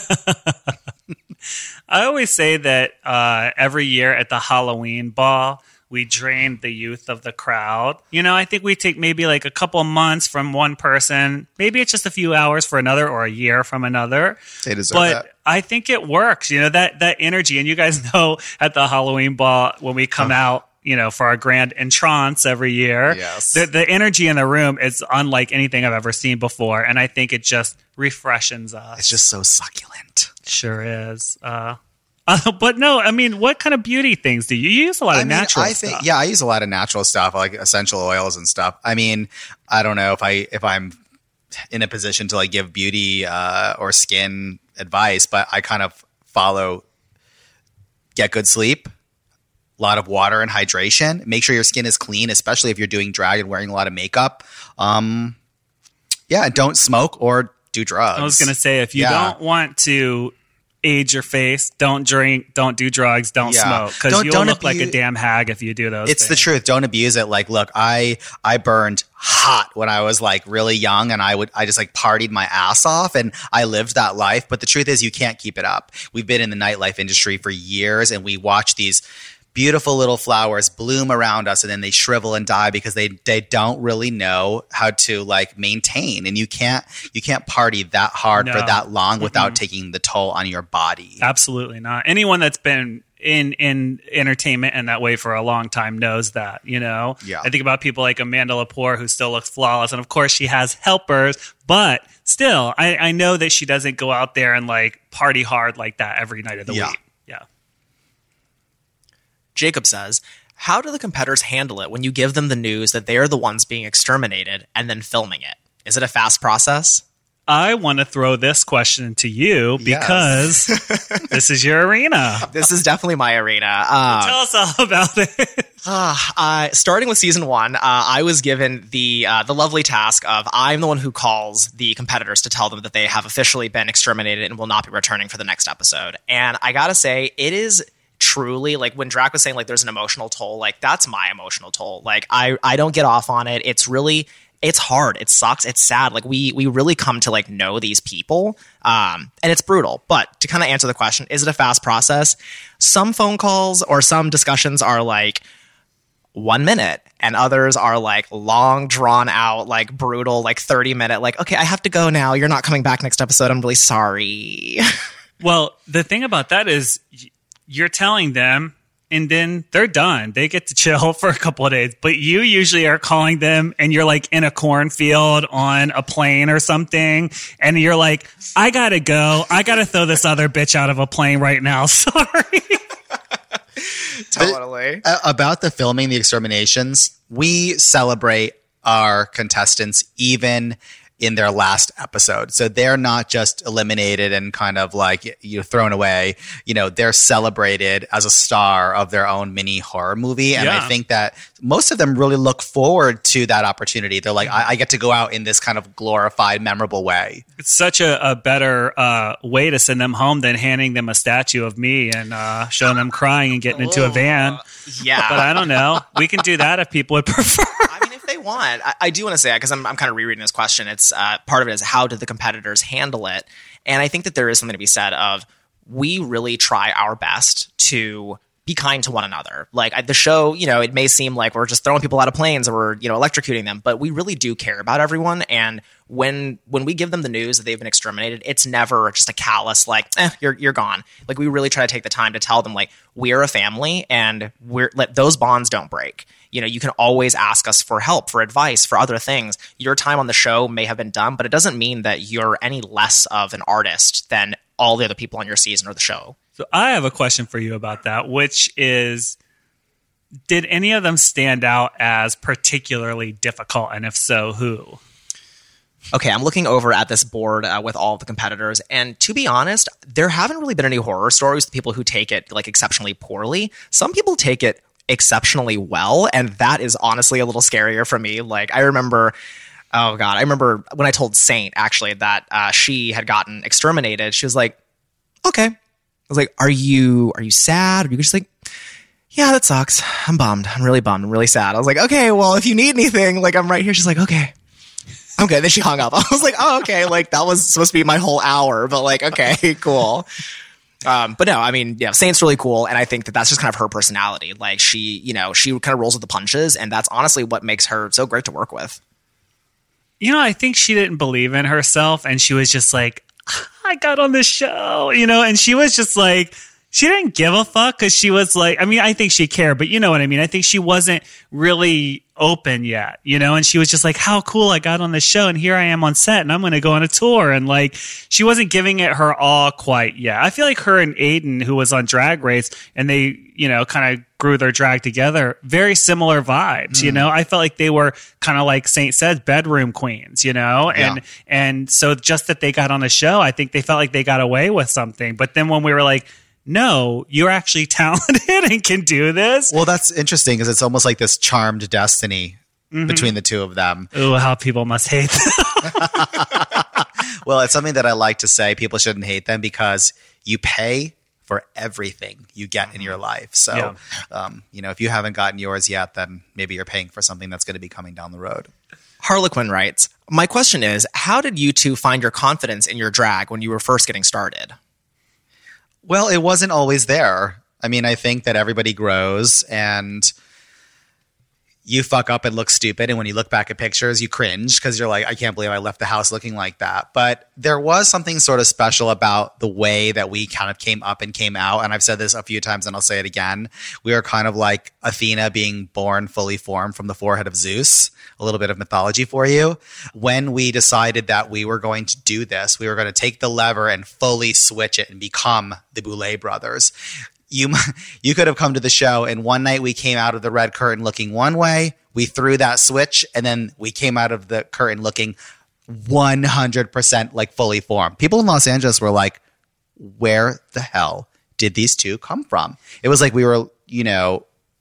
E: I always say that uh, every year at the Halloween ball, we drain the youth of the crowd. You know, I think we take maybe like a couple months from one person. Maybe it's just a few hours for another or a year from another.
F: They deserve
E: but
F: that.
E: I think it works. You know, that that energy. And you guys know at the Halloween ball when we come oh. out, you know, for our grand entrance every year,
F: yes.
E: the, the energy in the room is unlike anything I've ever seen before. And I think it just refreshes us.
F: It's just so succulent.
E: Sure is. Uh Uh, but no, I mean, what kind of beauty things do you, you use? A lot of
F: I mean,
E: natural
F: I
E: stuff.
F: think, yeah, I use a lot of natural stuff like essential oils and stuff. I mean, I don't know if I if I'm in a position to like give beauty uh, or skin advice, but I kind of follow: get good sleep, a lot of water and hydration. Make sure your skin is clean, especially if you're doing drag and wearing a lot of makeup. Um, yeah, don't smoke or do drugs.
E: I was going to say, if you
F: Yeah.
E: don't want to age your face, don't drink, don't do drugs, don't
F: Yeah.
E: smoke, because
F: Don't-
E: you'll
F: don't
E: look like a
F: abu-
E: damn hag if you do those
F: It's the
E: things.
F: truth. Don't abuse it. Like, look, I I burned hot when I was like really young, and I would I just like partied my ass off, and I lived that life. But the truth is, you can't keep it up. We've been in the nightlife industry for years, and we watch these beautiful little flowers bloom around us, and then they shrivel and die because they they don't really know how to like maintain. And you can't you can't party that hard
E: No.
F: for that long without taking the toll on your body.
E: Absolutely not. Anyone that's been in in entertainment in that way for a long time knows that, you know?
F: Yeah.
E: I think about people like Amanda Lepore, who still looks flawless. And of course she has helpers, but still, I, I know that she doesn't go out there and like party hard like that every night of the
F: Yeah.
E: week. Yeah.
G: Jacob says, how do the competitors handle it when you give them the news that they are the ones being exterminated and then filming it? Is it a fast process?
E: I want to throw this question to you because this is your arena.
G: This is definitely my arena. Um,
E: Tell us all about it.
G: Uh, starting with season one, uh, I was given the uh, the lovely task of I'm the one who calls the competitors to tell them that they have officially been exterminated and will not be returning for the next episode. And I gotta say, it is truly like when Drac was saying like there's an emotional toll, like that's my emotional toll. Like I I don't get off on it. It's really it's hard. It sucks. It's sad. Like we we really come to like know these people, um, and it's brutal. But to kind of answer the question, is it a fast process? Some phone calls or some discussions are like one minute, and others are like long, drawn out, like brutal, like thirty minute. Like, okay, I have to go now. You're not coming back next episode. I'm really sorry.
E: Well, the thing about that is y- you're telling them and then they're done. They get to chill for a couple of days. But you usually are calling them and you're like in a cornfield on a plane or something. And you're like, I got to go. I got to throw this other bitch out of a plane right now. Sorry.
G: Totally.
F: Uh, about the filming, the exterminations, we celebrate our contestants even in their last episode. So they're not just eliminated and kind of like you know, thrown away. You know, they're celebrated as a star of their own mini horror movie. And
E: Yeah.
F: I think that most of them really look forward to that opportunity. They're like, I, I get to go out in this kind of glorified, memorable way.
E: It's such a, a better uh, way to send them home than handing them a statue of me and uh, showing them crying and getting into a van.
G: Yeah.
E: But I don't know. We can do that if people would prefer.
G: I mean, if they want, I, I do want to say, because I'm, I'm kind of rereading this question. It's uh, part of it is how did the competitors handle it? And I think that there is something to be said of we really try our best to be kind to one another. Like I, the show, you know, it may seem like we're just throwing people out of planes or we're, you know, electrocuting them, but we really do care about everyone. And when when we give them the news that they've been exterminated, it's never just a callous like, eh, you're you're gone. Like we really try to take the time to tell them like we're a family and we're let those bonds don't break. You know, you can always ask us for help, for advice, for other things. Your time on the show may have been done, but it doesn't mean that you're any less of an artist than all the other people on your season or the show.
E: So I have a question for you about that, which is, did any of them stand out as particularly difficult? And if so, who?
G: Okay, I'm looking over at this board uh, with all of the competitors, and to be honest, there haven't really been any horror stories with people who take it like exceptionally poorly. Some people take it exceptionally well, and that is honestly a little scarier for me. Like I remember, oh god, I remember when I told Saint actually that uh, she had gotten exterminated. She was like, "Okay." I was like, "Are you are you sad? Are you just like?" Yeah, that sucks. I'm bummed. I'm really bummed. I'm really sad. I was like, okay, well, if you need anything, like I'm right here. She's like, okay. Okay, then she hung up. I was like, oh, okay. Like that was supposed to be my whole hour, but like, okay, cool. Um, but no, I mean, yeah, Saint's really cool. And I think that that's just kind of her personality. Like she, you know, she kind of rolls with the punches. And that's honestly what makes her so great to work with.
E: You know, I think she didn't believe in herself and she was just like, I got on this show, you know, and she was just like, she didn't give a fuck because she was like, I mean, I think she cared, but you know what I mean? I think she wasn't really open yet, you know, and she was just like, how cool I got on this show and here I am on set and I'm going to go on a tour. And like, she wasn't giving it her all quite yet. I feel like her and Aiden, who was on Drag Race and they, you know, kind of grew their drag together, very similar vibes, mm. you know, I felt like they were kind of like Saint said, bedroom queens, you know, and, yeah. and so just that they got on a show, I think they felt like they got away with something. But then when we were like, no, you're actually talented and can do this.
F: Well, that's interesting because it's almost like this charmed destiny mm-hmm. between the two of them.
E: Ooh, how people must hate them.
F: Well, it's something that I like to say. People shouldn't hate them because you pay for everything you get in your life. So,
E: Yeah.
F: um, you know, if you haven't gotten yours yet, then maybe you're paying for something that's going to be coming down the road.
G: Harlequin writes, my question is, how did you two find your confidence in your drag when you were first getting started?
F: Well, it wasn't always there. I mean, I think that everybody grows and you fuck up and look stupid. And when you look back at pictures, you cringe because you're like, I can't believe I left the house looking like that. But there was something sort of special about the way that we kind of came up and came out. And I've said this a few times and I'll say it again. We are kind of like Athena being born fully formed from the forehead of Zeus. A little bit of mythology for you. When we decided that we were going to do this, we were going to take the lever and fully switch it and become the Boulet brothers. You you could have come to the show and one night we came out of the red curtain looking one way, we threw that switch, and then we came out of the curtain looking one hundred percent like fully formed. People in Los Angeles were like, where the hell did these two come from? It was like we were, you know,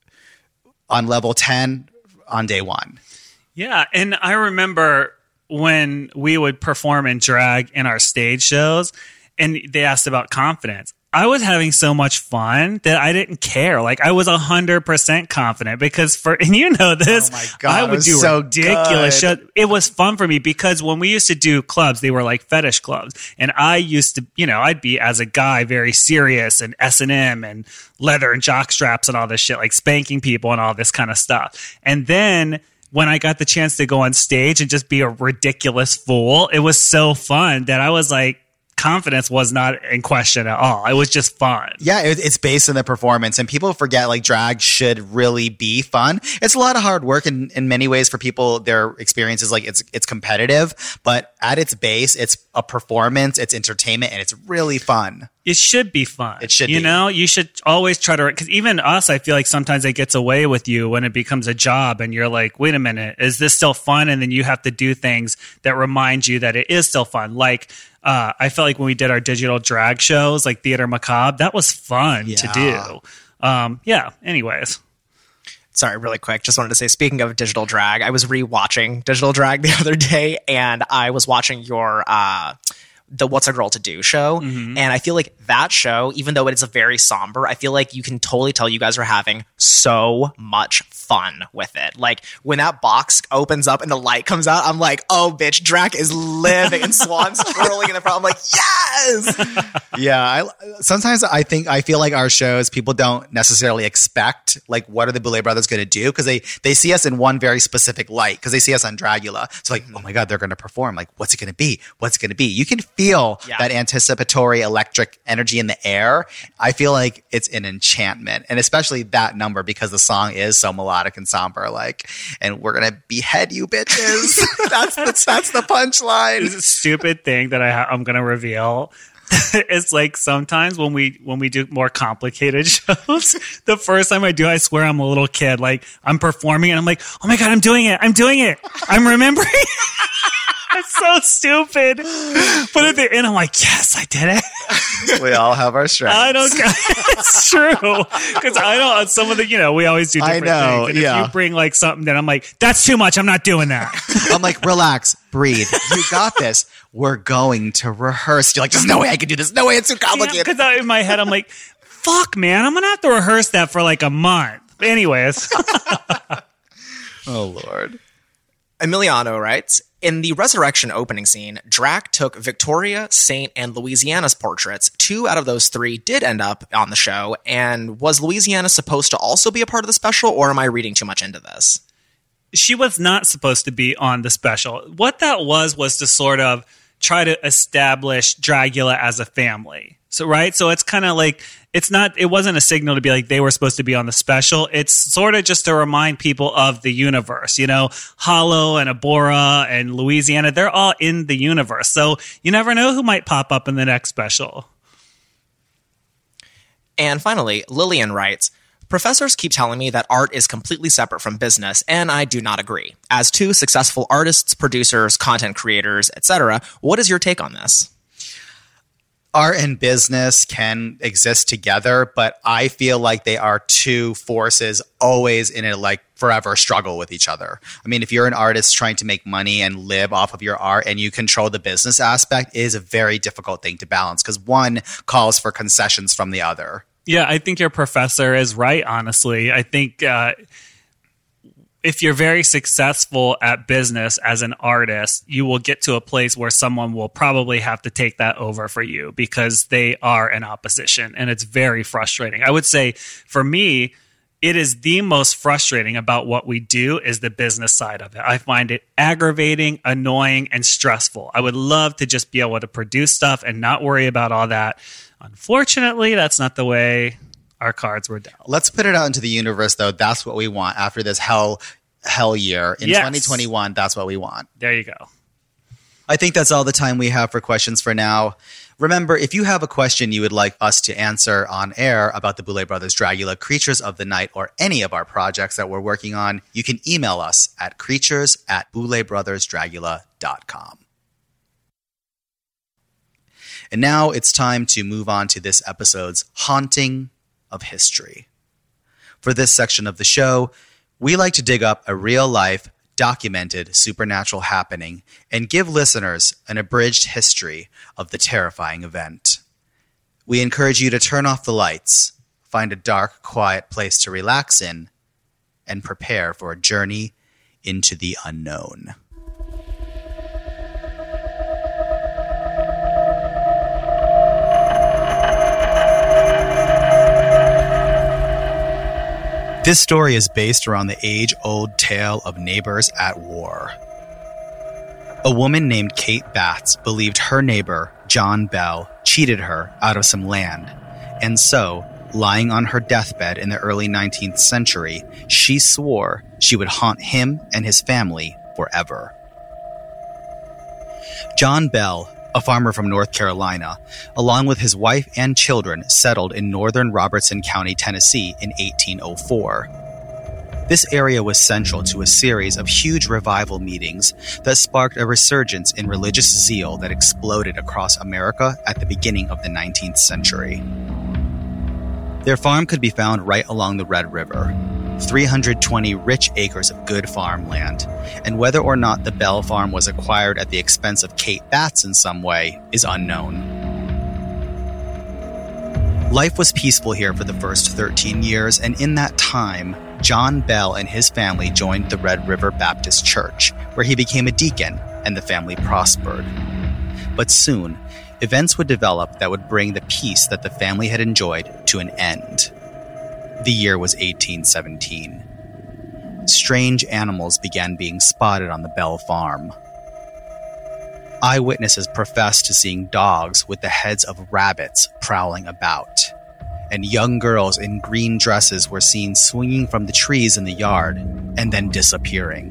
F: on level ten on day one.
E: Yeah, and I remember when we would perform in drag in our stage shows and they asked about confidence. I was having so much fun that I didn't care. Like I was one hundred percent confident because for, and you know this,
F: Oh my God,
E: I
F: it
E: would
F: was
E: do
F: so
E: ridiculous
F: good.
E: shit. It was fun for me because when we used to do clubs, they were like fetish clubs. And I used to, you know, I'd be as a guy very serious and S and M and leather and jock straps and all this shit, like spanking people and all this kind of stuff. And then when I got the chance to go on stage and just be a ridiculous fool, it was so fun that I was like, confidence was not in question at all. It was just fun.
F: Yeah, it, it's based on the performance, and people forget like drag should really be fun. It's a lot of hard work in, in many ways for people. Their experiences like it's it's competitive, but at its base, it's a performance, it's entertainment, and it's really fun.
E: It should be fun.
F: It should
E: You
F: be.
E: know, you should always try to, because even us, I feel like sometimes it gets away with you when it becomes a job and you're like, wait a minute, is this still fun? And then you have to do things that remind you that it is still fun. Like, uh, I felt like when we did our digital drag shows, like Theater Macabre, that was fun to do. Um, yeah, anyways.
G: Sorry, really quick. Just wanted to say, speaking of digital drag, I was rewatching digital drag the other day and I was watching your, uh, the What's a Girl to Do show.
E: Mm-hmm.
G: And I feel like that show, even though it is a very somber, I feel like you can totally tell you guys are having so much fun with it. Like when that box opens up and the light comes out, I'm like, oh bitch, Drac is living and Swan's twirling in the front. I'm like, yes!
F: Yeah, I, sometimes I think I feel like our shows people don't necessarily expect like what are the Boulet brothers going to do because they they see us in one very specific light because they see us on Dragula. So like, oh my god, they're going to perform. Like, what's it going to be? What's it going to be? You can feel
G: Yeah.
F: that anticipatory electric energy in the air. I feel like it's an enchantment, and especially that number because the song is so melodic and somber. Like, and we're gonna behead you, bitches. that's the that's the punchline.
E: It's a stupid thing that I ha- I'm going to reveal. It's like sometimes when we when we do more complicated shows, the first time I do, I swear I'm a little kid. Like I'm performing and I'm like, oh my god, I'm doing it, I'm doing it, I'm remembering. It's so stupid. But at the end, I'm like, yes, I did it.
F: We all have our strengths.
E: I don't. It's true because I don't. Some of the, you know, we always do
F: I
E: different
F: know,
E: things. And
F: yeah.
E: if you bring like something, then I'm like, that's too much. I'm not doing that.
F: I'm like, relax, breathe. You got this. We're going to rehearse. You're like, there's no way I can do this. No way, it's too complicated.
E: Because in my head, I'm like, fuck, man, I'm gonna have to rehearse that for like a month. Anyways,
F: Oh Lord.
G: Emiliano writes, in the Resurrection opening scene, Drac took Victoria, Saint, and Louisiana's portraits. Two out of those three did end up on the show. And was Louisiana supposed to also be a part of the special, or am I reading too much into this?
E: she was not supposed to be on the special. What that was was to sort of try to establish Dragula as a family. So, right? So it's kind of like, it's not, it wasn't a signal to be like they were supposed to be on the special. It's sort of just to remind people of the universe. You know, Hollow and Abora and Louisiana, they're all in the universe. So you never know who might pop up in the next special.
G: And finally, Lillian writes, professors keep telling me that art is completely separate from business, and I do not agree. As two successful artists, producers, content creators, et cetera, what is your take on this?
F: art and business can exist together, but I feel like they are two forces always in a like forever struggle with each other. I mean, if you're an artist trying to make money and live off of your art and you control the business aspect, it is a very difficult thing to balance because one calls for concessions from the other.
E: Yeah, I think your professor is right, honestly. I think uh, if you're very successful at business as an artist, you will get to a place where someone will probably have to take that over for you because they are in opposition, and it's very frustrating. I would say for me, it is the most frustrating about what we do is the business side of it. I find it aggravating, annoying, and stressful. I would love to just be able to produce stuff and not worry about all that. Unfortunately, that's not the way our cards were dealt.
F: Let's put it out into the universe, though. That's what we want after this hell hell year. In
E: yes.
F: twenty twenty-one, that's what we want.
E: There you go.
F: I think that's all the time we have for questions for now. Remember, if you have a question you would like us to answer on air about the Boulet Brothers Dragula, Creatures of the Night, or any of our projects that we're working on, you can email us at creatures at boulet brothers dragula dot com. And now it's time to move on to this episode's Haunting of History. For this section of the show, we like to dig up a real-life, documented supernatural happening and give listeners an abridged history of the terrifying event. We encourage you to turn off the lights, find a dark, quiet place to relax in, and prepare for a journey into the unknown. This story is based around the age-old tale of neighbors at war. A woman named Kate Batts believed her neighbor, John Bell, cheated her out of some land, and so, lying on her deathbed in the early nineteenth century, she swore she would haunt him and his family forever. John Bell, a farmer from North Carolina, along with his wife and children, settled in northern Robertson County, Tennessee in eighteen oh four. This area was central to a series of huge revival meetings that sparked a resurgence in religious zeal that exploded across America at the beginning of the nineteenth century. Their farm could be found right along the Red River, three hundred twenty rich acres of good farmland, and whether or not the Bell farm was acquired at the expense of Kate Batts in some way is unknown. Life was peaceful here for the first thirteen years, and in that time, John Bell and his family joined the Red River Baptist Church, where he became a deacon, and the family prospered. But soon, events would develop that would bring the peace that the family had enjoyed to an end. The year was eighteen seventeen. Strange animals began being spotted on the Bell farm. Eyewitnesses professed to seeing dogs with the heads of rabbits prowling about, and young girls in green dresses were seen swinging from the trees in the yard and then disappearing.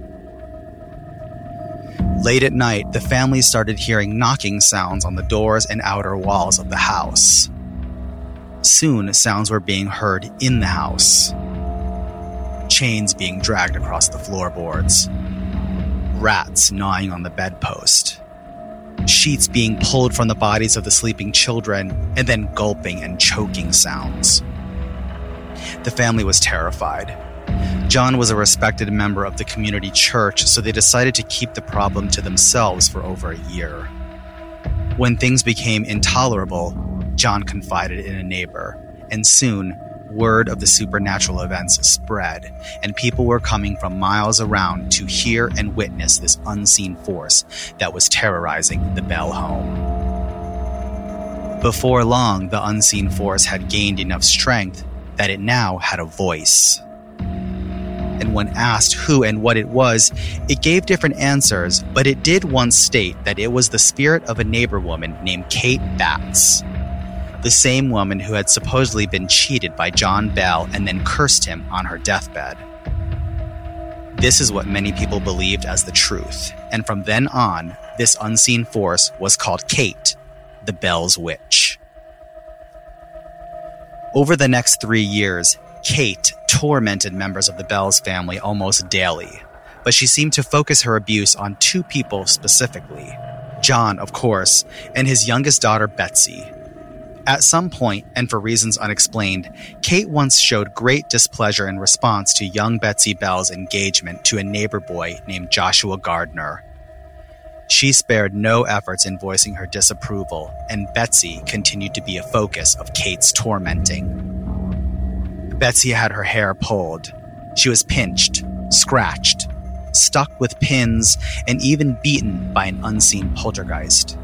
F: Late at night, the family started hearing knocking sounds on the doors and outer walls of the house. Soon, sounds were being heard in the house. Chains being dragged across the floorboards. Rats gnawing on the bedpost. Sheets being pulled from the bodies of the sleeping children, and then gulping and choking sounds. The family was terrified. John was a respected member of the community church, so they decided to keep the problem to themselves for over a year. When things became intolerable, John confided in a neighbor, and soon, word of the supernatural events spread, and people were coming from miles around to hear and witness this unseen force that was terrorizing the Bell home. Before long, the unseen force had gained enough strength that it now had a voice. And when asked who and what it was, it gave different answers, but it did once state that it was the spirit of a neighbor woman named Kate Batts. The same woman who had supposedly been cheated by John Bell and then cursed him on her deathbed. This is what many people believed as the truth, and from then on, this unseen force was called Kate, the Bell's Witch. Over the next three years, Kate tormented members of the Bell's family almost daily, but she seemed to focus her abuse on two people specifically, John, of course, and his youngest daughter, Betsy. At some point, and for reasons unexplained, Kate once showed great displeasure in response to young Betsy Bell's engagement to a neighbor boy named Joshua Gardner. She spared no efforts in voicing her disapproval, and Betsy continued to be a focus of Kate's tormenting. Betsy had her hair pulled. She was pinched, scratched, stuck with pins, and even beaten by an unseen poltergeist.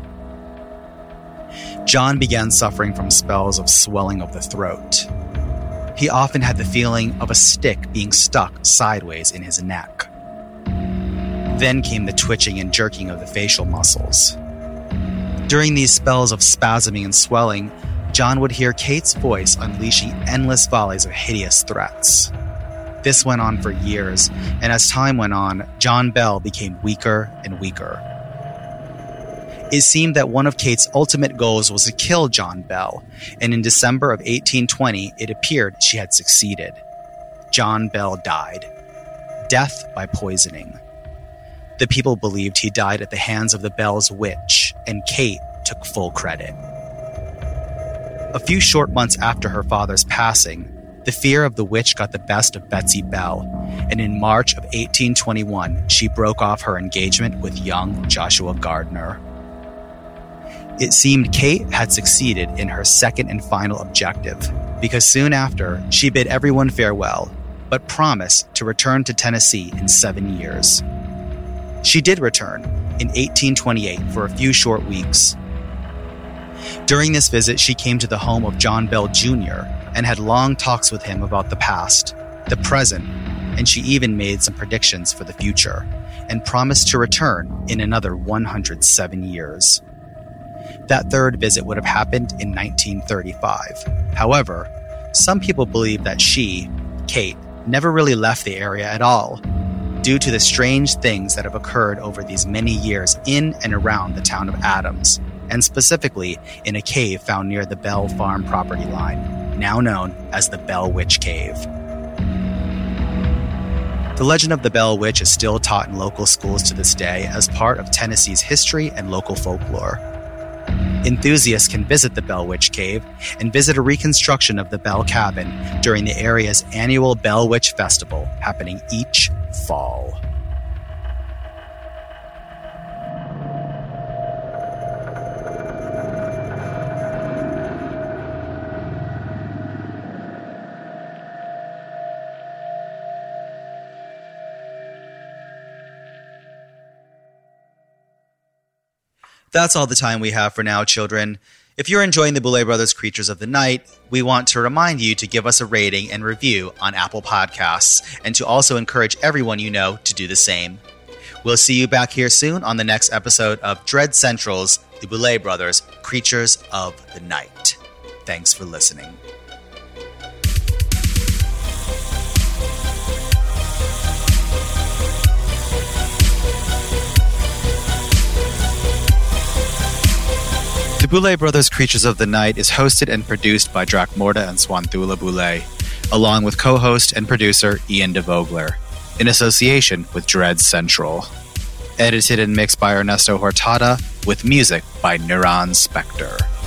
F: John began suffering from spells of swelling of the throat. He often had the feeling of a stick being stuck sideways in his neck. Then came the twitching and jerking of the facial muscles. During these spells of spasming and swelling, John would hear Kate's voice unleashing endless volleys of hideous threats. This went on for years, and as time went on, John Bell became weaker and weaker. It seemed that one of Kate's ultimate goals was to kill John Bell, and in December of eighteen twenty, it appeared she had succeeded. John Bell died. Death by poisoning. The people believed he died at the hands of the Bell's witch, and Kate took full credit. A few short months after her father's passing, the fear of the witch got the best of Betsy Bell, and in March of eighteen twenty-one, she broke off her engagement with young Joshua Gardner. It seemed Kate had succeeded in her second and final objective, because soon after, she bid everyone farewell, but promised to return to Tennessee in seven years. She did return in eighteen twenty-eight for a few short weeks. During this visit, she came to the home of John Bell Junior and had long talks with him about the past, the present, and she even made some predictions for the future, and promised to return in another one hundred seven years. That third visit would have happened in nineteen thirty-five. However, some people believe that she, Kate, never really left the area at all, due to the strange things that have occurred over these many years in and around the town of Adams, and specifically in a cave found near the Bell Farm property line, now known as the Bell Witch Cave. The legend of the Bell Witch is still taught in local schools to this day as part of Tennessee's history and local folklore. Enthusiasts can visit the Bell Witch Cave and visit a reconstruction of the Bell Cabin during the area's annual Bell Witch Festival, happening each fall. That's all the time we have for now, children. If you're enjoying the Boulet Brothers Creatures of the Night, we want to remind you to give us a rating and review on Apple Podcasts, and to also encourage everyone you know to do the same. We'll see you back here soon on the next episode of Dread Central's The Boulet Brothers Creatures of the Night. Thanks for listening. The Boulet Brothers Creatures of the Night is hosted and produced by Drac Morta and Swanthula Boulet, along with co-host and producer Ian DeVogler, in association with Dread Central. Edited and mixed by Ernesto Hortada, with music by Neuron Spectre.